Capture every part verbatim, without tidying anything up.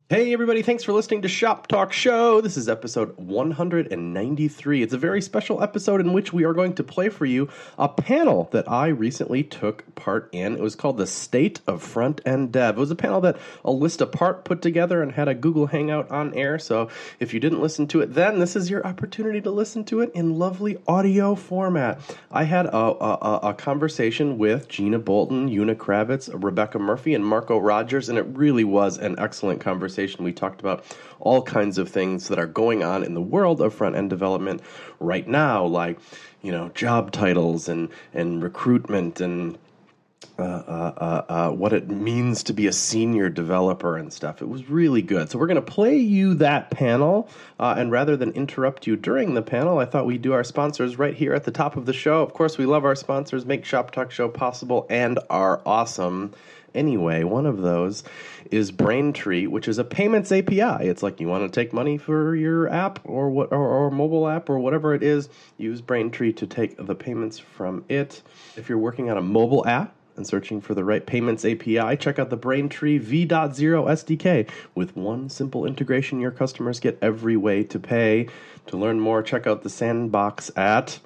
Hey everybody, thanks for listening to Shop Talk Show. This is episode one hundred ninety-three. It's a very special episode in which we are going to play for you a panel that I recently took part in. It was called The State of Front-End Dev. It was a panel that Alysta Part put together and had a Google Hangout on air. So if you didn't listen to it then, this is your opportunity to listen to it in lovely audio format. I had a, a, a conversation with Gina Bolton, Una Kravitz, Rebecca Murphy, and Marco Rogers, and it really was an excellent conversation. We talked about all kinds of things that are going on in the world of front-end development right now, like, you know, job titles and, and recruitment and uh, uh, uh, uh, what it means to be a senior developer and stuff. It was really good. So we're going to play you that panel, uh, and rather than interrupt you during the panel, I thought we'd do our sponsors right here at the top of the show. Of course, we love our sponsors, make Shop Talk Show possible, and are awesome. Anyway, one of those is Braintree, which is a payments A P I. It's like you want to take money for your app or what, or, or mobile app or whatever it is, use Braintree to take the payments from it. If you're working on a mobile app and searching for the right payments A P I, check out the Braintree V zero S D K. With one simple integration, your customers get every way to pay. To learn more, check out the sandbox at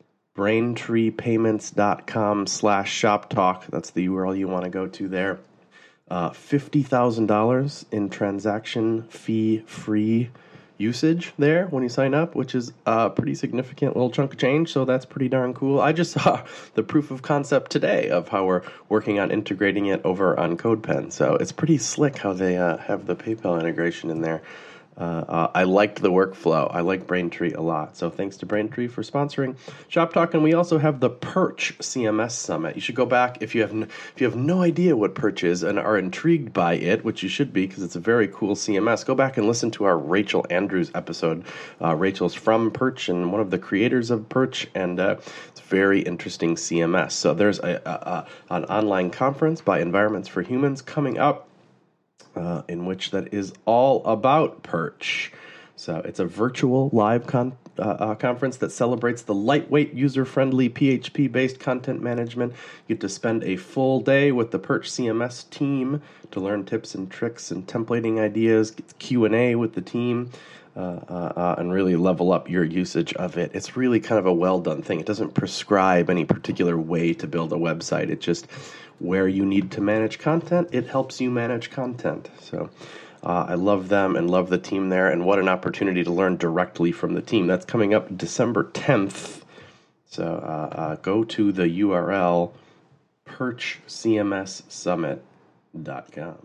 braintreepayments.com slash shop talk. That's the U R L you want to go to there. Uh, fifty thousand dollars in transaction fee free usage there when you sign up, which is a pretty significant little chunk of change. So that's pretty darn cool. I just saw the proof of concept today of how we're working on integrating it over on CodePen. So it's pretty slick how they uh, have the PayPal integration in there. Uh, uh, I liked the workflow. I like Braintree a lot. So thanks to Braintree for sponsoring Shop Talk. And we also have the Perch C M S Summit. You should go back if you have n- if you have no idea what Perch is and are intrigued by it, which you should be because it's a very cool C M S. Go back and listen to our Rachel Andrews episode. Uh, Rachel's from Perch and one of the creators of Perch, and uh, it's a very interesting C M S. So there's a, a, a an online conference by Environments for Humans coming up. Uh, in which that is all about Perch. So it's a virtual live con- uh, uh, conference that celebrates the lightweight, user-friendly, P H P-based content management. You get to spend a full day with the Perch C M S team to learn tips and tricks and templating ideas, get Q and A with the team, uh, uh, uh, and really level up your usage of it. It's really kind of a well-done thing. It doesn't prescribe any particular way to build a website. It just where you need to manage content, it helps you manage content. So uh, I love them and love the team there, and what an opportunity to learn directly from the team. That's coming up December tenth. So uh, uh, go to the U R L perch c m s summit dot com.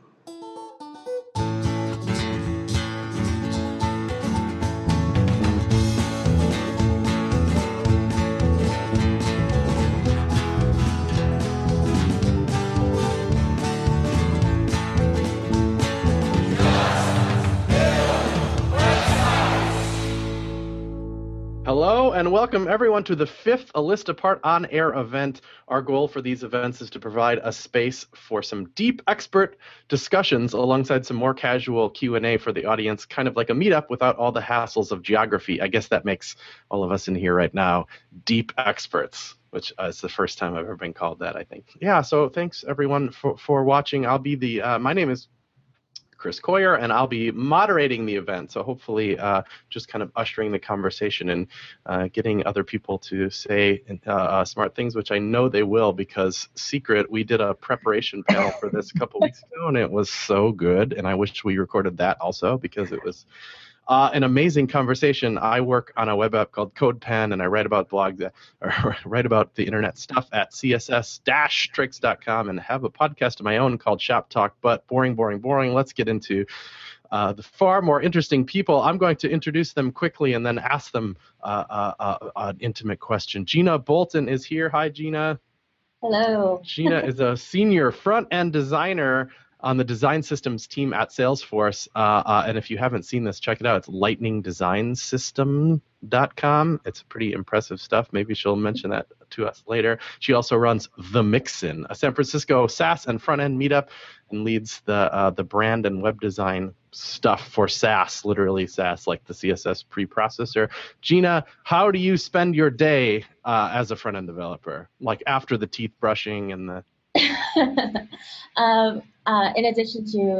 Hello and welcome everyone to the fifth Alysta Part On Air event. Our goal for these events is to provide a space for some deep expert discussions alongside some more casual Q and A for the audience, kind of like a meetup without all the hassles of geography. I guess that makes all of us in here right now deep experts, which uh, is the first time I've ever been called that, I think. Yeah, so thanks everyone for, for watching. I'll be the, uh, my name is Chris Coyer, and I'll be moderating the event. So hopefully uh, just kind of ushering the conversation and uh, getting other people to say uh, uh, smart things, which I know they will, because secret, we did a preparation panel for this a couple weeks ago, and it was so good. And I wish we recorded that also, because it was Uh, an amazing conversation. I work on a web app called CodePen, and I write about blogs, or write about the internet stuff at c s s dash tricks dot com, and have a podcast of my own called Shop Talk. But boring, boring, boring. Let's get into uh, the far more interesting people. I'm going to introduce them quickly and then ask them uh, uh, uh, an intimate question. Gina Bolton is here. Hi, Gina. Hello. Gina is a senior front-end designer on the design systems team at Salesforce. Uh, uh, and if you haven't seen this, check it out. It's lightning design system dot com. It's pretty impressive stuff. Maybe she'll mention that to us later. She also runs The Mixin, a San Francisco SaaS and front-end meetup, and leads the uh, the brand and web design stuff for SaaS, literally SaaS, like the C S S preprocessor. Gina, how do you spend your day uh, as a front-end developer, like after the teeth brushing and the... um, uh, in addition to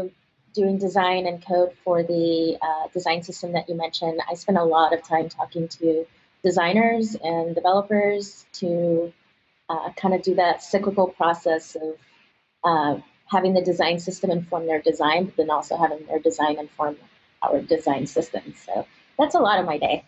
doing design and code for the uh, design system that you mentioned, I spent a lot of time talking to designers and developers to uh, kind of do that cyclical process of uh, having the design system inform their design, but then also having their design inform our design system. So that's a lot of my day.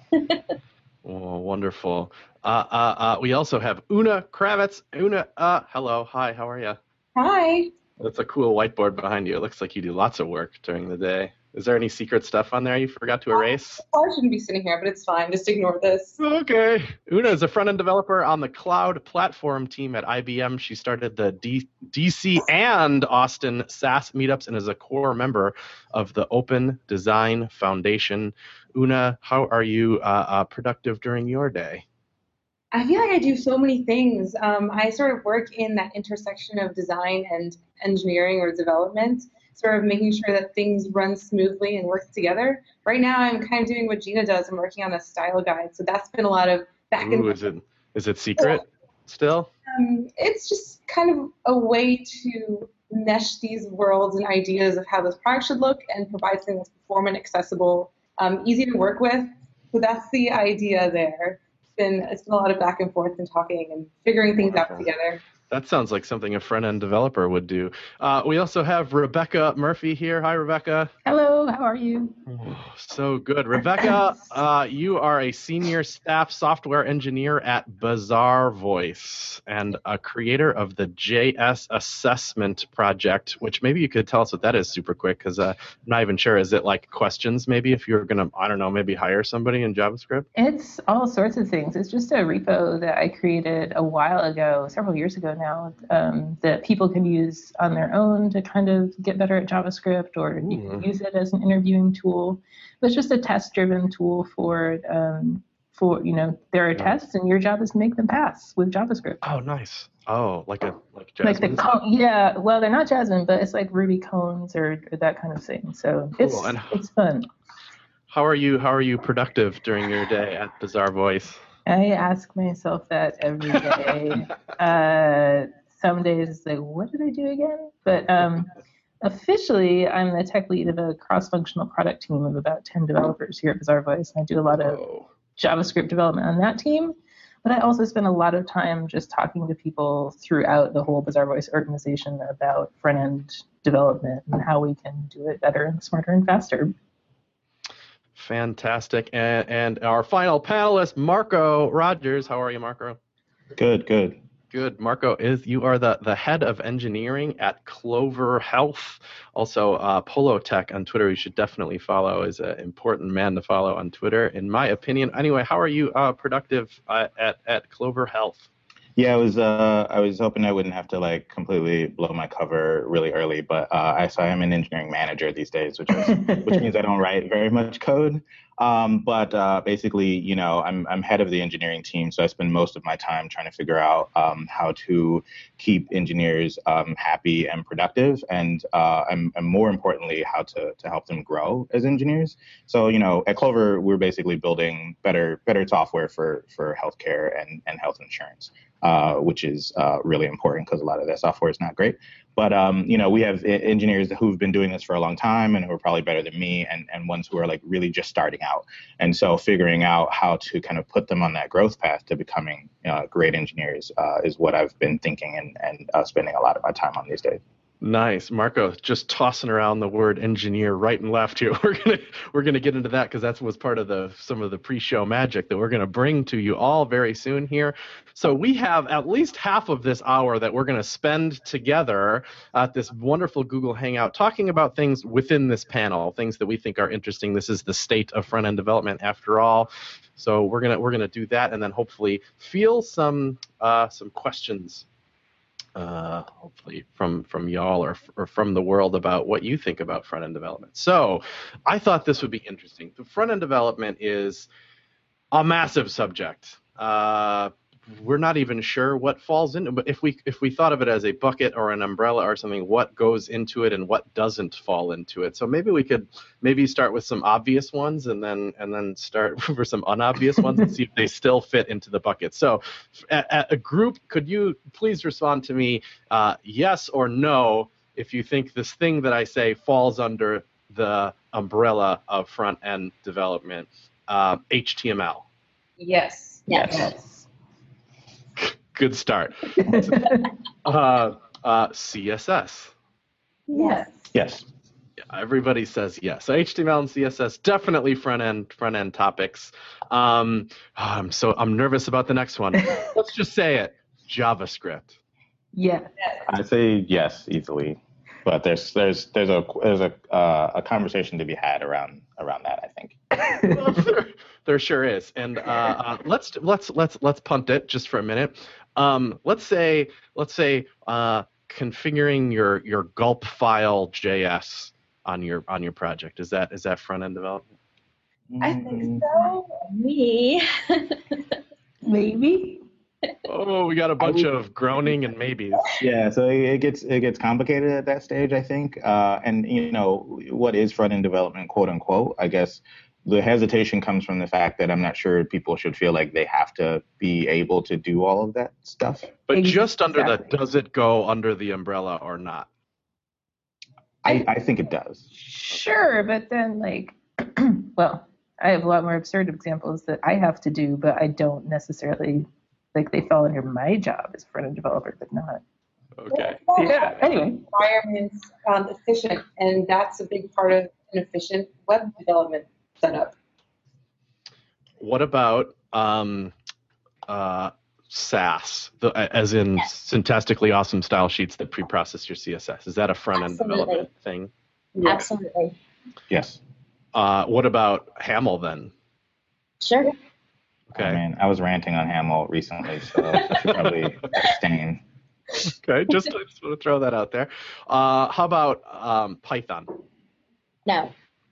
Oh, wonderful. Uh, uh, uh, we also have Una Kravitz. Una, uh, hello. Hi, how are you? Hi. That's a cool whiteboard behind you. It looks like you do lots of work during the day. Is there any secret stuff on there you forgot to erase? I shouldn't be sitting here, but it's fine. Just ignore this. Okay. Una is a front-end developer on the cloud platform team at I B M. She started the D- DC and Austin SaaS meetups and is a core member of the Open Design Foundation. Una, how are you uh, uh, productive during your day? I feel like I do so many things. Um, I sort of work in that intersection of design and engineering or development, sort of making sure that things run smoothly and work together. Right now, I'm kind of doing what Gina does. I'm working on a style guide, so that's been a lot of back and Ooh, is it is it secret still? Um, it's just kind of a way to mesh these worlds and ideas of how this product should look and provide something that's performant, accessible, um, easy to work with. So that's the idea there. It's been it's been a lot of back and forth and talking and figuring things out Wonderful. together. That sounds like something a front-end developer would do. Uh, we also have Rebecca Murphy here. Hi, Rebecca. Hello, how are you? Oh, so good. Rebecca, uh, you are a senior staff software engineer at Bazaarvoice and a creator of the J S Assessment Project, which maybe you could tell us what that is super quick, because uh, I'm not even sure. Is it like questions maybe if you're going to, I don't know, maybe hire somebody in JavaScript? It's all sorts of things. It's just a repo that I created a while ago, several years ago now, um, that people can use on their own to kind of get better at JavaScript, or you can use it as an interviewing tool. But it's just a test-driven tool for, um, for you know, there are tests, and your job is to make them pass with JavaScript. Oh, nice. Oh, like a like Like Jasmine. the cone, yeah. Well, they're not Jasmine, but it's like Ruby cones or, or that kind of thing. So it's Cool. And it's fun. How are you? How are you productive during your day at Bazaarvoice? I ask myself that every day. uh, some days it's like, what did I do again? But um, officially, I'm the tech lead of a cross-functional product team of about ten developers here at Bazaarvoice, and I do a lot of Oh. JavaScript development on that team. But I also spend a lot of time just talking to people throughout the whole Bazaarvoice organization about front-end development and how we can do it better and smarter and faster. Fantastic. And, and our final panelist, Marco Rogers. How are you, Marco? Good, good. Good. Marco, is you are the, the head of engineering at Clover Health. Also, uh, Polo Tech on Twitter, you should definitely follow, is an important man to follow on Twitter, in my opinion. Anyway, how are you uh, productive uh, at, at Clover Health? Yeah, I was uh, I was hoping I wouldn't have to like completely blow my cover really early, but uh, I so I'm an engineering manager these days, which is which means I don't write very much code. Um, but uh, basically, you know, I'm I'm head of the engineering team, so I spend most of my time trying to figure out um, how to keep engineers um, happy and productive, and uh, and, and more importantly, how to to help them grow as engineers. So, you know, at Clover, we're basically building better better software for for healthcare and and health insurance. Uh, which is uh, really important because a lot of that software is not great. But, um, you know, we have engineers who've been doing this for a long time and who are probably better than me, and, and ones who are like really just starting out. And so figuring out how to kind of put them on that growth path to becoming uh, great engineers uh, is what I've been thinking and, and uh, spending a lot of my time on these days. Nice, Marco. Just tossing around the word engineer right and left here. We're gonna we're gonna get into that because that was part of the some of the pre-show magic that we're gonna bring to you all very soon here. So we have at least half of this hour that we're gonna spend together at this wonderful Google Hangout, talking about things within this panel, things that we think are interesting. This is the state of front-end development, after all. So we're gonna we're gonna do that, and then hopefully field some uh, some questions. Uh, hopefully from from y'all or, or from the world about what you think about front-end development. So I thought this would be interesting. The front-end development is a massive subject. Uh, we're not even sure what falls into it, but if we if we thought of it as a bucket or an umbrella or something, what goes into it and what doesn't fall into it. So maybe we could maybe start with some obvious ones and then and then start for some unobvious ones and see if they still fit into the bucket. So at, at a group, could you please respond to me uh, yes or no if you think this thing that I say falls under the umbrella of front end development, uh, H T M L. Yes. Yes. Yes. Good start. uh, uh, C S S. Yes. Yes. Everybody says yes. So H T M L and C S S definitely front end front end topics. Um, I'm so I'm nervous about the next one. Let's just say it. JavaScript. Yeah. I say yes easily, but there's there's there's a there's a uh, a conversation to be had around around that. I think. Well, there, there sure is. And uh, uh, let's let's let's let's punt it just for a minute. Um, let's say let's say uh, configuring your your gulp file J S on your on your project. Is that is that front end development? I think so. Me. Maybe. Oh, we got a bunch of groaning and maybes. Yeah, so it it gets it gets complicated at that stage, I think. Uh, and you know, what is front end development, quote unquote? I guess the hesitation comes from the fact that I'm not sure people should feel like they have to be able to do all of that stuff. But just under Exactly. the, does it go under the umbrella or not? I, I think it does. Sure, but then like, well, I have a lot more absurd examples that I have to do, but I don't necessarily like they fall under my job as front end developer, but not. Okay. Yeah. Anyway. Environments um, efficient, and that's a big part of an efficient web development setup. What about um, uh, Sass, the, as in Yes. syntactically awesome style sheets that pre-process your C S S? Is that a front end Absolutely. development thing? Absolutely. Yes. Uh, what about Haml then? Sure. Okay. I mean, I was ranting on Haml recently, so I should probably abstain. Okay. Just, I just want to throw that out there. Uh, how about um, Python? No.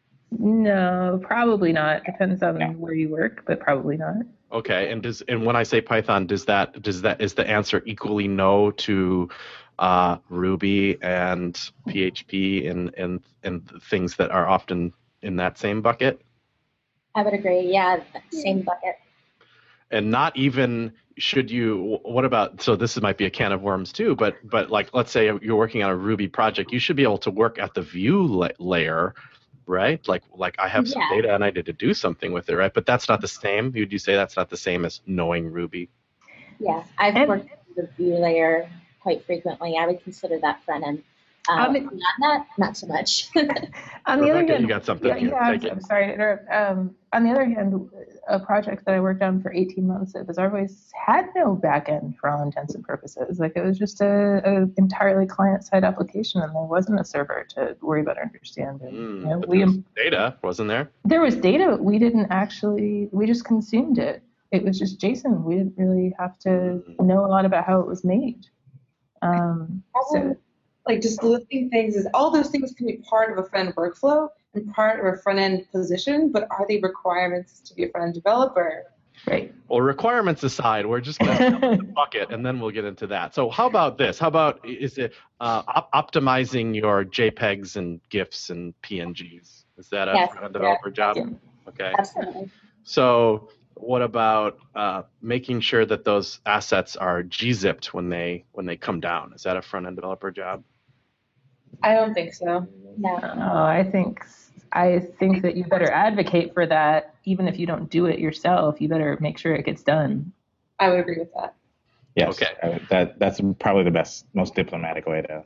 No, probably not. Depends on No. where you work, but probably not. Okay. And does and when I say Python, does that does that is the answer equally no to uh, Ruby and P H P and and and things that are often in that same bucket? I would agree. Yeah. Same bucket. And not even should you, what about, so this might be a can of worms too, but but like let's say you're working on a Ruby project, you should be able to work at the view la- layer, right? Like like I have some Yeah. data and I need to do something with it, right? But that's not the same. Would you say that's not the same as knowing Ruby? Yeah. I've And- worked with the view layer quite frequently. I would consider that front end. Um, Um, it- not not not so much. On the other Rebecca, hand, you got something yeah, here. yeah, I'm, Take it. I'm sorry to interrupt. Um, on the other hand, a project that I worked on for eighteen months, it was always had no backend for all intents and purposes. Like it was just a, a entirely client-side application, and there wasn't a server to worry about or understand. And, Mm, you know, but we there was data, wasn't there? there was data, but we didn't actually. We just consumed it. It was just JSON. We didn't really have to Mm. know a lot about how it was made. Um, so. Like just listing things is all those things can be part of a front end workflow and part of a front end position, but are they requirements to be a front end developer? Right. Well, requirements aside, we're just going to the bucket, and then we'll get into that. So how about this? How about is it uh, op- optimizing your JPEGs and GIFs and P N Gs? Is that a Yes. front-end developer job? Yeah. Okay. Absolutely. So what about uh, making sure that those assets are G-zipped when they when they come down? Is that a front-end developer job? I don't think so. No. Oh, I think I think that you better advocate for that, even if you don't do it yourself. You better make sure it gets done. I would agree with that. Yes. Okay. I would- that that's probably the best, most diplomatic way to.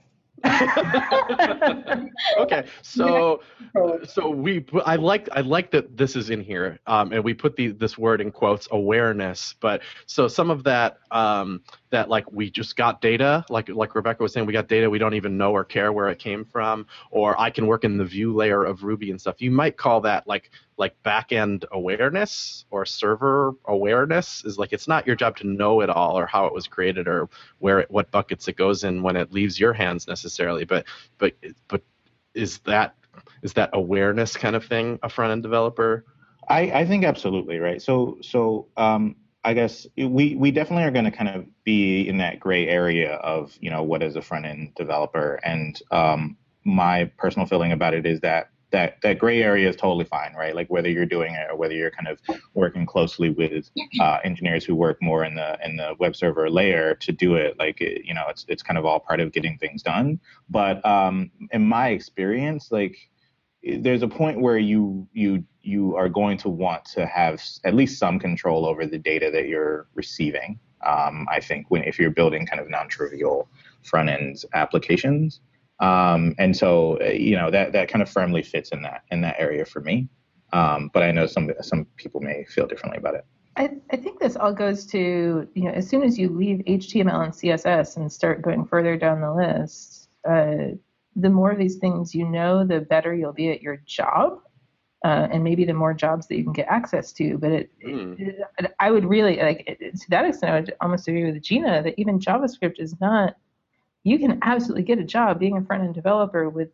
Okay, so so we put- I like I like that this is in here, um, and we put the this word in quotes, awareness. But so some of that um, that like we just got data, like like Rebecca was saying, we got data we don't even know or care where it came from, or I can work in the view layer of Ruby and stuff. You might call that like like back-end awareness or server awareness. Is like it's not your job to know it all or how it was created or where it, what buckets it goes in when it leaves your hands necessarily, but but but is that is that awareness kind of thing a front-end developer? I, I think absolutely right. So so um, I guess we we definitely are going to kind of be in that gray area of, you know, what is a front end developer, and um, my personal feeling about it is that that that gray area is totally fine, right? Like whether you're doing it or whether you're kind of working closely with uh, engineers who work more in the in the web server layer to do it. Like it, you know, it's it's kind of all part of getting things done. But um, in my experience, like there's a point where you you you are going to want to have at least some control over the data that you're receiving. Um, I think when if you're building kind of non-trivial front end applications, um, and so uh, you know that that kind of firmly fits in that in that area for me. Um, but I know some some people may feel differently about it. I, I think this all goes to, you know, as soon as you leave H T M L and C S S and start going further down the list, uh, the more of these things you know, the better you'll be at your job. Uh, and maybe the more jobs that you can get access to. But it, mm. it, it I would really, like, it, to that extent, I would almost agree with Gina that even JavaScript is not, you can absolutely get a job being a front-end developer with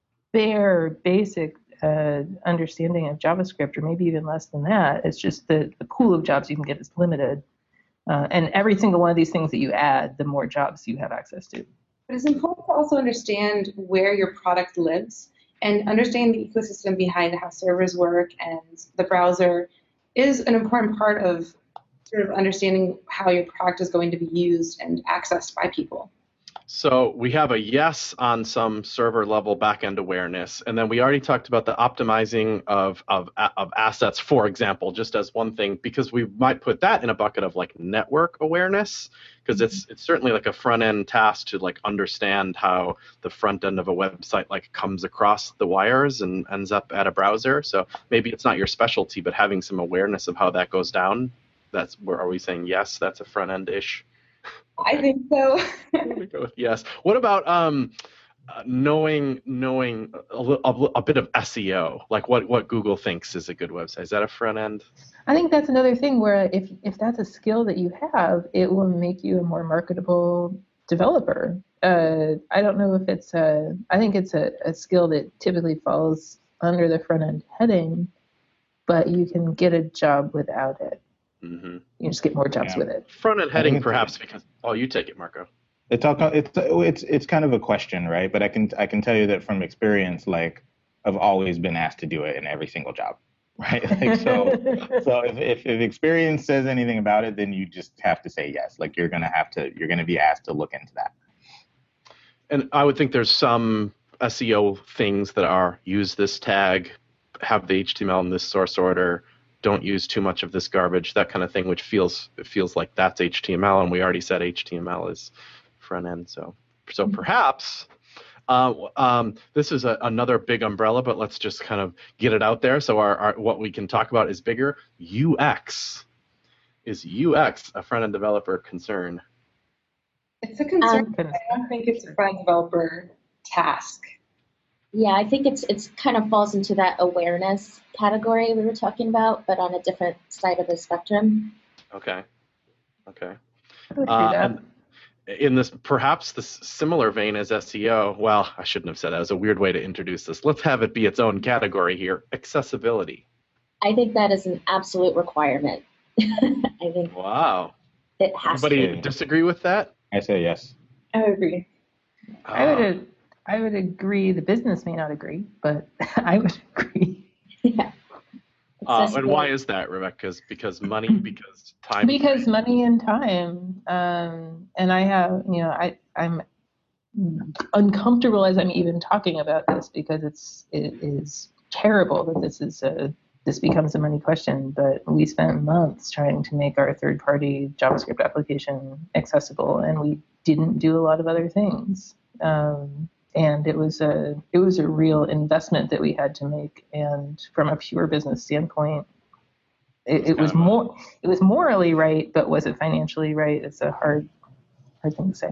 bare, basic uh, understanding of JavaScript, or maybe even less than that. It's just the, the pool of jobs you can get is limited. Uh, and every single one of these things that you add, the more jobs you have access to. But it's important to also understand where your product lives. And understanding the ecosystem behind how servers work and the browser is an important part of sort of understanding how your product is going to be used and accessed by people. So we have a yes on some server level backend awareness, and then we already talked about the optimizing of, of, of assets, for example, just as one thing, because we might put that in a bucket of like network awareness, because it's it's certainly like a front end task to like understand how the front end of a website like comes across the wires and ends up at a browser. So maybe it's not your specialty, but having some awareness of how that goes down, that's where are we saying yes, that's a front end ish? Okay. I think so. We go with yes. What about um, uh, knowing knowing a, a, a bit of S E O, like what, what Google thinks is a good website? Is that a front end? I think that's another thing where if if that's a skill that you have, it will make you a more marketable developer. Uh, I don't know if it's a. I think it's a, a skill that typically falls under the front end heading, but you can get a job without it. Mm-hmm. You just get more jobs yeah. with it. Front end heading, perhaps because oh, you take it, Marco. It's all, it's it's it's kind of a question, right? But I can I can tell you that from experience, like I've always been asked to do it in every single job, right? Like so, so if, if if experience says anything about it, then you just have to say yes. Like you're gonna have to you're gonna be asked to look into that. And I would think there's some S E O things that are use this tag, have the H T M L in this source order. Don't use too much of this garbage, that kind of thing, which feels it feels like that's H T M L, and we already said H T M L is front end. So, so perhaps uh, um, this is a, another big umbrella, but let's just kind of get it out there. So, our, our what we can talk about is bigger. U X is U X a front end developer concern? It's a concern. Um, I don't think it's a front end developer task. Yeah, I think it's it's kind of falls into that awareness category we were talking about, but on a different side of the spectrum. Okay. Okay. Uh, and in this, perhaps this similar vein as S E O, well, I shouldn't have said that. It was a weird way to introduce this. Let's have it be its own category here. Accessibility. I think that is an absolute requirement. I think. Wow. It has Anybody to. disagree with that? I say yes. I agree. Uh, I would. I would agree. The business may not agree, but I would agree. Yeah. Uh, and why is that, Rebecca? Because money, because time. Because money and time. Um, and I have, you know, I I'm uncomfortable as I'm even talking about this because it's it is terrible that this is a this becomes a money question. But we spent months trying to make our third-party JavaScript application accessible, and we didn't do a lot of other things. Um, And it was a it was a real investment that we had to make. And from a pure business standpoint, it, it was more it was morally right, but was it financially right? It's a hard hard thing to say.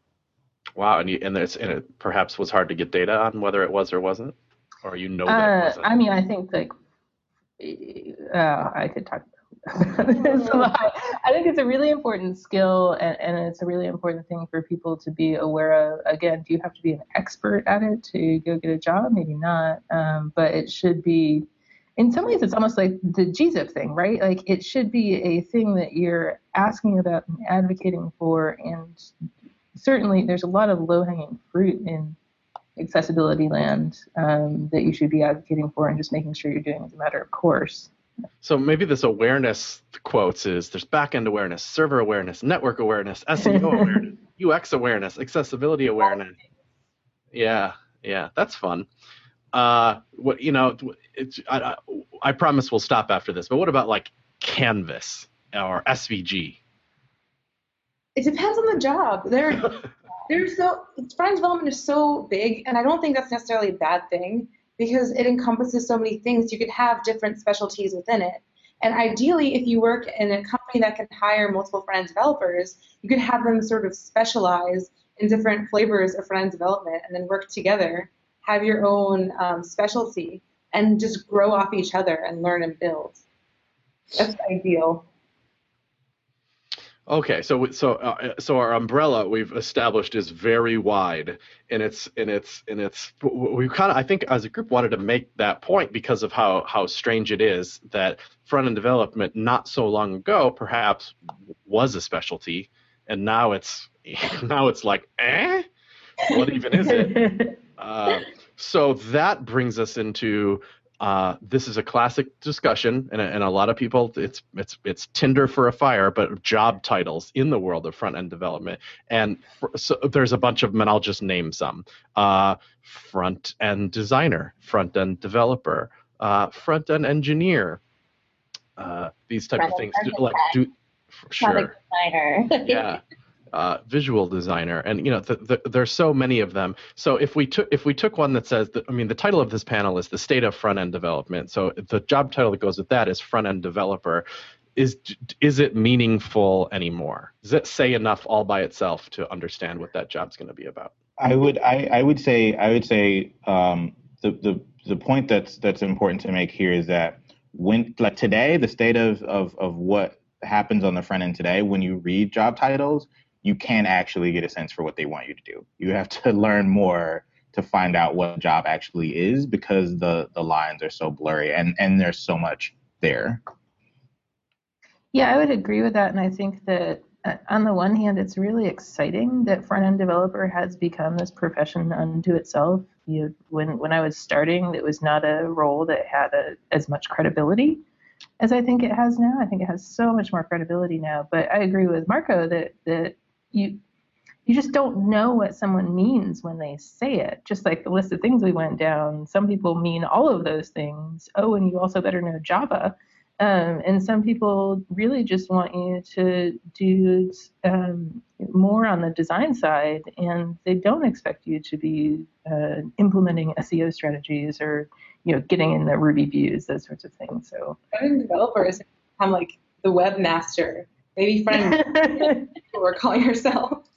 Wow, and you, and, there's, and it perhaps was hard to get data on whether it was or wasn't, or you know that uh, it wasn't. I mean, I think like uh, I could talk. It's a lot. I think it's a really important skill, and, and it's a really important thing for people to be aware of. Again, do you have to be an expert at it to go get a job? Maybe not, um, but it should be. In some ways, it's almost like the G zip thing, right? Like it should be a thing that you're asking about and advocating for, and certainly there's a lot of low-hanging fruit in accessibility land um, that you should be advocating for and just making sure you're doing as a matter of course. So maybe this awareness quotes is there's back-end awareness, server awareness, network awareness, S E O awareness, U X awareness, accessibility awareness. Yeah, yeah, that's fun. Uh, what you know, it's, I, I promise we'll stop after this. But what about like Canvas or S V G? It depends on the job. There, there's so front-end development is so big, and I don't think that's necessarily a bad thing because it encompasses so many things. You could have different specialties within it. And ideally, if you work in a company that can hire multiple front-end developers, you could have them sort of specialize in different flavors of front-end development and then work together, have your own um, specialty, and just grow off each other and learn and build. That's ideal. Okay, so so uh, so our umbrella we've established is very wide, and it's and it's and it's we kind of I think as a group wanted to make that point because of how how strange it is that front end development not so long ago perhaps was a specialty, and now it's now it's like eh, what even is it? Uh, so that brings us into. Uh, this is a classic discussion, and, and a lot of people, it's it's it's Tinder for a fire, but job titles in the world of front-end development. And for, so there's a bunch of them, and I'll just name some. Uh, front-end designer, front-end developer, uh, front-end engineer, uh, these type of things. Do, like do, sure. Product designer. Yeah. Uh, visual designer, and you know the, the, there's so many of them. So if we took if we took one that says that, I mean, the title of this panel is the state of front end development. So the job title that goes with that is front end developer. Is is it meaningful anymore? Does it say enough all by itself to understand what that job's going to be about? I would I, I would say I would say um, the the the point that's that's important to make here is that when like today the state of of of what happens on the front end today, when you read job titles, you can't actually get a sense for what they want you to do. You have to learn more to find out what a job actually is because the, the lines are so blurry and, and there's so much there. Yeah, I would agree with that. And I think that uh, on the one hand, it's really exciting that front-end developer has become this profession unto itself. You know, when, when I was starting, it was not a role that had a, as much credibility as I think it has now. I think it has so much more credibility now. But I agree with Marco that that you you just don't know what someone means when they say it. Just like the list of things we went down, some people mean all of those things. Oh, and you also better know Java. Um, and some people really just want you to do um, more on the design side, and they don't expect you to be uh, implementing S E O strategies or, you know, getting in the Ruby views, those sorts of things. So front-end developers become like the webmaster. Maybe front-end we're calling ourselves.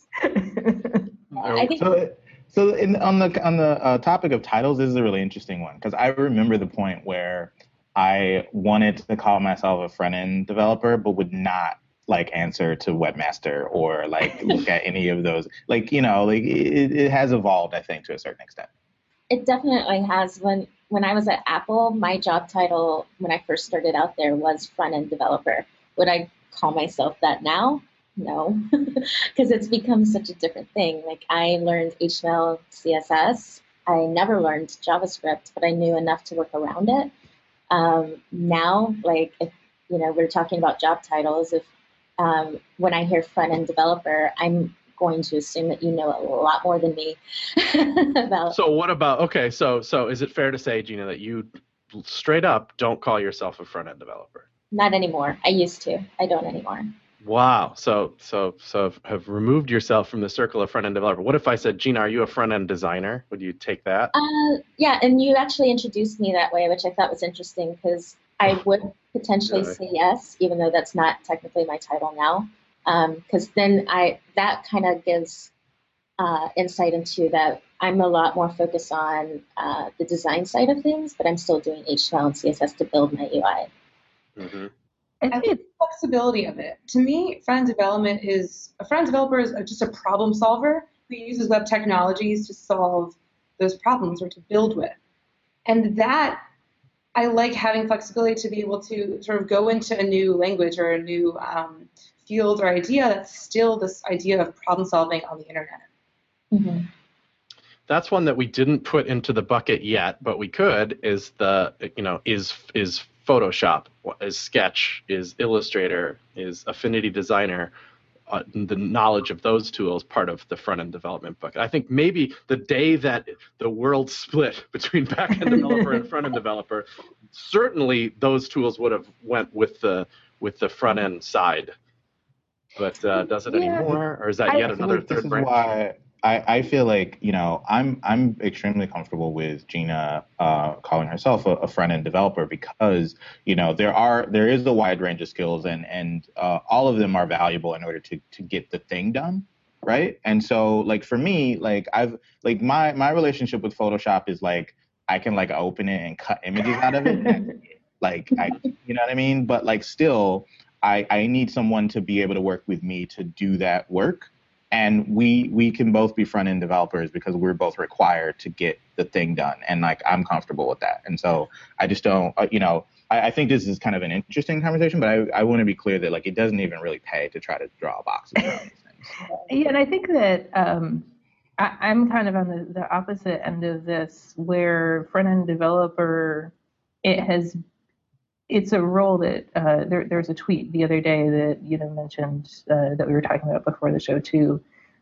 I think so. So in, on the on the uh, topic of titles, this is a really interesting one because I remember the point where I wanted to call myself a front-end developer, but would not like answer to webmaster or like look at any of those. Like, you know, like it, it has evolved, I think, to a certain extent. It definitely has. When when I was at Apple, my job title when I first started out there was front-end developer. Would I call myself that now? No, because it's become such a different thing. Like I learned H T M L, C S S. I never learned JavaScript, but I knew enough to work around it. Um, now, like if you know, we're talking about job titles. If um, when I hear front-end developer, I'm going to assume that you know a lot more than me about. So what about okay? So so is it fair to say, Gina, that you straight up don't call yourself a front-end developer? Not anymore. I used to. I don't anymore. Wow. So so so have removed yourself from the circle of front-end developer. What if I said, Gina, are you a front-end designer? Would you take that? Uh, yeah, and you actually introduced me that way, which I thought was interesting because I would potentially Really? say yes, even though that's not technically my title now. Because um, then I that kind of gives uh, insight into that I'm a lot more focused on uh, the design side of things, but I'm still doing H T M L and C S S to build my U I. Mm-hmm. I think the flexibility of it. To me, front-end development is a front-end developer is just a problem solver who uses web technologies to solve those problems or to build with. And that I like having flexibility to be able to sort of go into a new language or a new um, field or idea that's still this idea of problem solving on the internet. Mm-hmm. that's one that we didn't put into the bucket yet, but we could. Is the you know is is Photoshop, is Sketch, is Illustrator, is Affinity Designer. Uh, the knowledge of those tools part of the front-end development bucket. I think maybe the day that the world split between back-end developer and front-end developer, certainly those tools would have went with the with the front-end side. But uh, does it yeah. anymore, or is that I yet another like third this is branch? Why I, I feel like, you know, I'm I'm extremely comfortable with Gina uh, calling herself a, a front-end developer because, you know, there are there is a wide range of skills and and uh, all of them are valuable in order to to get the thing done, right? And so, like for me, like I've like my my relationship with Photoshop is like I can like open it and cut images out of it, and, like I, you know what I mean? But like still, I I need someone to be able to work with me to do that work. And we we can both be front end developers because we're both required to get the thing done. And like I'm comfortable with that. And so I just don't, uh, you know, I, I think this is kind of an interesting conversation, but I, I want to be clear that like it doesn't even really pay to try to draw boxes around these things. Yeah, and I think that um, I, I'm kind of on the, the opposite end of this, where front end developer, it has. It's a role that uh, there, there was a tweet the other day that you know mentioned uh, that we were talking about before the show too,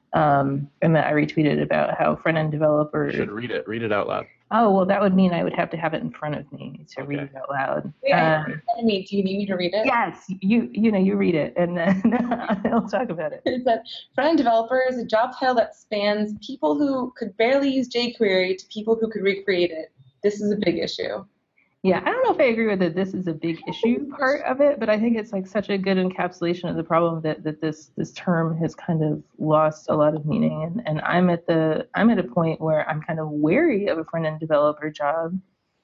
um, and that I retweeted about how front end developers you should read it. Read it out loud. Oh well, that would mean I would have to have it in front of me to okay. read it out loud. Wait, um, I mean, do you need me to read it? Yes, you you know you read it and then I'll talk about it. It said front end developer is a job title that spans people who could barely use jQuery to people who could recreate it. This is a big issue. Yeah, I don't know if I agree with the this is a big issue part of it, but I think it's like such a good encapsulation of the problem that, that this this term has kind of lost a lot of meaning. And, and I'm at the I'm at a point where I'm kind of wary of a front end developer job.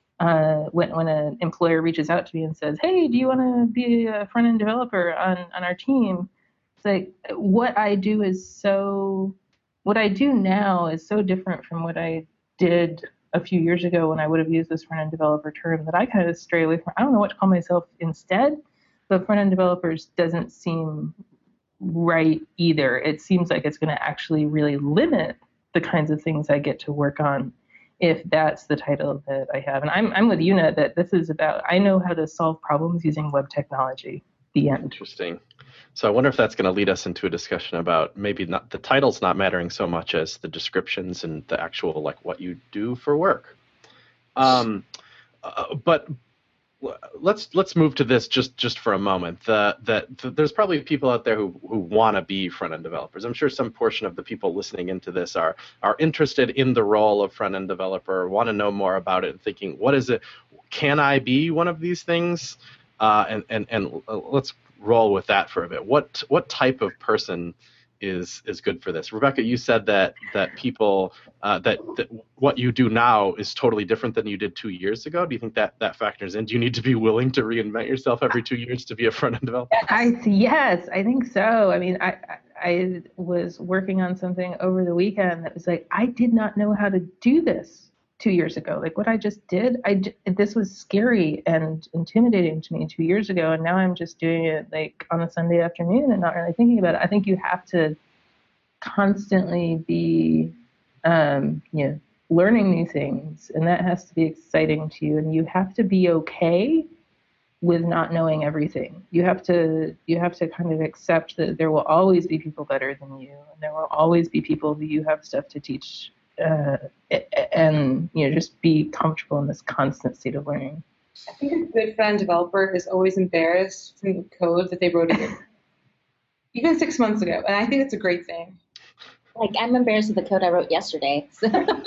Uh, when when an employer reaches out to me and says, "Hey, do you want to be a front end developer on on our team?" It's like what I do is so what I do now is so different from what I did a few years ago when I would have used this front-end developer term that I kind of stray away from. I don't know what to call myself instead, but front-end developers doesn't seem right either. It seems like it's going to actually really limit the kinds of things I get to work on if that's the title that I have. And I'm I'm with Una that this is about, I know how to solve problems using web technology. The end. Interesting. So I wonder if that's going to lead us into a discussion about maybe not the titles not mattering so much as the descriptions and the actual like what you do for work. Um, uh, but let's let's move to this just just for a moment. The, that the, there's probably people out there who who want to be front end developers. I'm sure some portion of the people listening into this are are interested in the role of front end developer, want to know more about it, and thinking, what is it? Can I be one of these things? Uh, and and and let's roll with that for a bit. What what type of person is is good for this? Rebecca, you said that that people uh, that, that what you do now is totally different than you did two years ago. Do you think that that factors in? Do you need to be willing to reinvent yourself every two years to be a front end developer? I yes, I think so. I mean, I I was working on something over the weekend that was like I did not know how to do this two years ago. Like what I just did, I this was scary and intimidating to me two years ago, and now I'm just doing it like on a Sunday afternoon and not really thinking about it. I think you have to constantly be, um, you know, learning new things, and that has to be exciting to you. And you have to be okay with not knowing everything. You have to you have to kind of accept that there will always be people better than you, and there will always be people who you have stuff to teach. Uh, and you know, just be comfortable in this constant state of learning. I think a good front-end developer is always embarrassed from the code that they wrote again, even six months ago, and I think it's a great thing. Like I'm embarrassed of the code I wrote yesterday. So.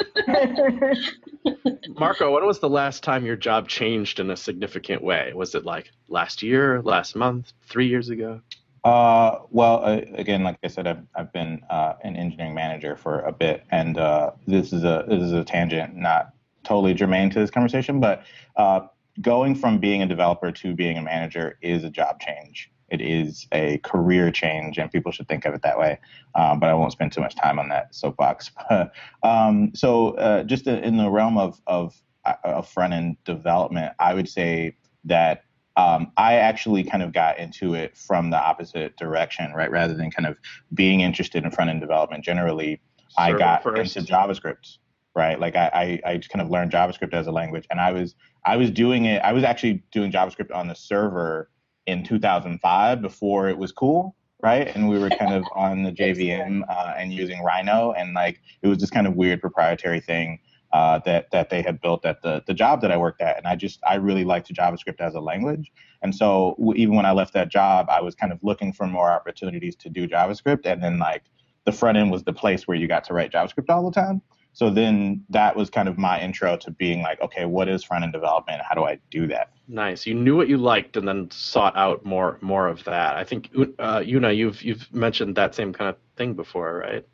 Marco, when was the last time your job changed in a significant way? Was it like last year, last month, three years ago? Uh, well, uh, again, like I said, I've, I've been uh, an engineering manager for a bit, and uh, this is a this is a tangent, not totally germane to this conversation, but uh, going from being a developer to being a manager is a job change. It is a career change, and people should think of it that way. Um, but I won't spend too much time on that soapbox. um, so, uh, just in the realm of of, of front end development, I would say that. Um, I actually kind of got into it from the opposite direction, right? Rather than kind of being interested in front-end development generally, I got first. into JavaScript. right? Like I, I, I just kind of learned JavaScript as a language, and I was I was doing it. I was actually doing JavaScript on the server in two thousand five before it was cool, right? And we were kind of on the J V M uh, and using Rhino, and like it was this kind of weird proprietary thing uh, that that they had built at the the job that I worked at, and I just I really liked JavaScript as a language, and so w- even when I left that job, I was kind of looking for more opportunities to do JavaScript, and then like the front end was the place where you got to write JavaScript all the time. So then that was kind of my intro to being like, okay, what is front end development? How do I do that? Nice. You knew what you liked and then sought out more more of that. I think uh, Una, you've you've mentioned that same kind of thing before, right?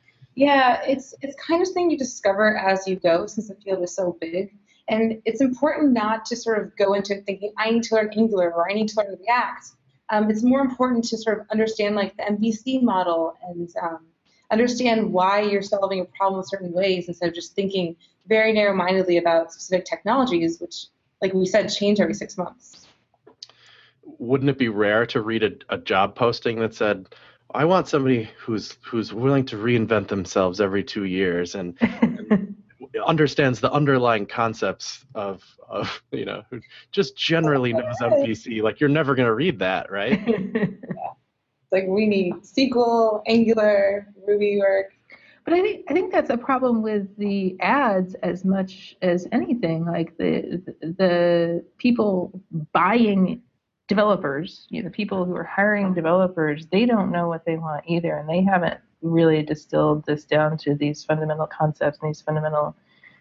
Yeah, it's it's kind of thing you discover as you go, since the field is so big. And it's important not to sort of go into thinking, I need to learn Angular or I need to learn React. Um, it's more important to sort of understand like the M V C model and um, understand why you're solving a problem in certain ways instead of just thinking very narrow-mindedly about specific technologies, which, like we said, change every six months. Wouldn't it be rare to read a, a job posting that said, I want somebody who's who's willing to reinvent themselves every two years and, and understands the underlying concepts of, of, you know, who just generally knows M V C. Like, you're never going to read that, right? Yeah. Like, we need S Q L, Angular, Ruby work. But I think I think that's a problem with the ads as much as anything. Like the the people buying developers, you know, the people who are hiring developers, they don't know what they want either, and they haven't really distilled this down to these fundamental concepts and these fundamental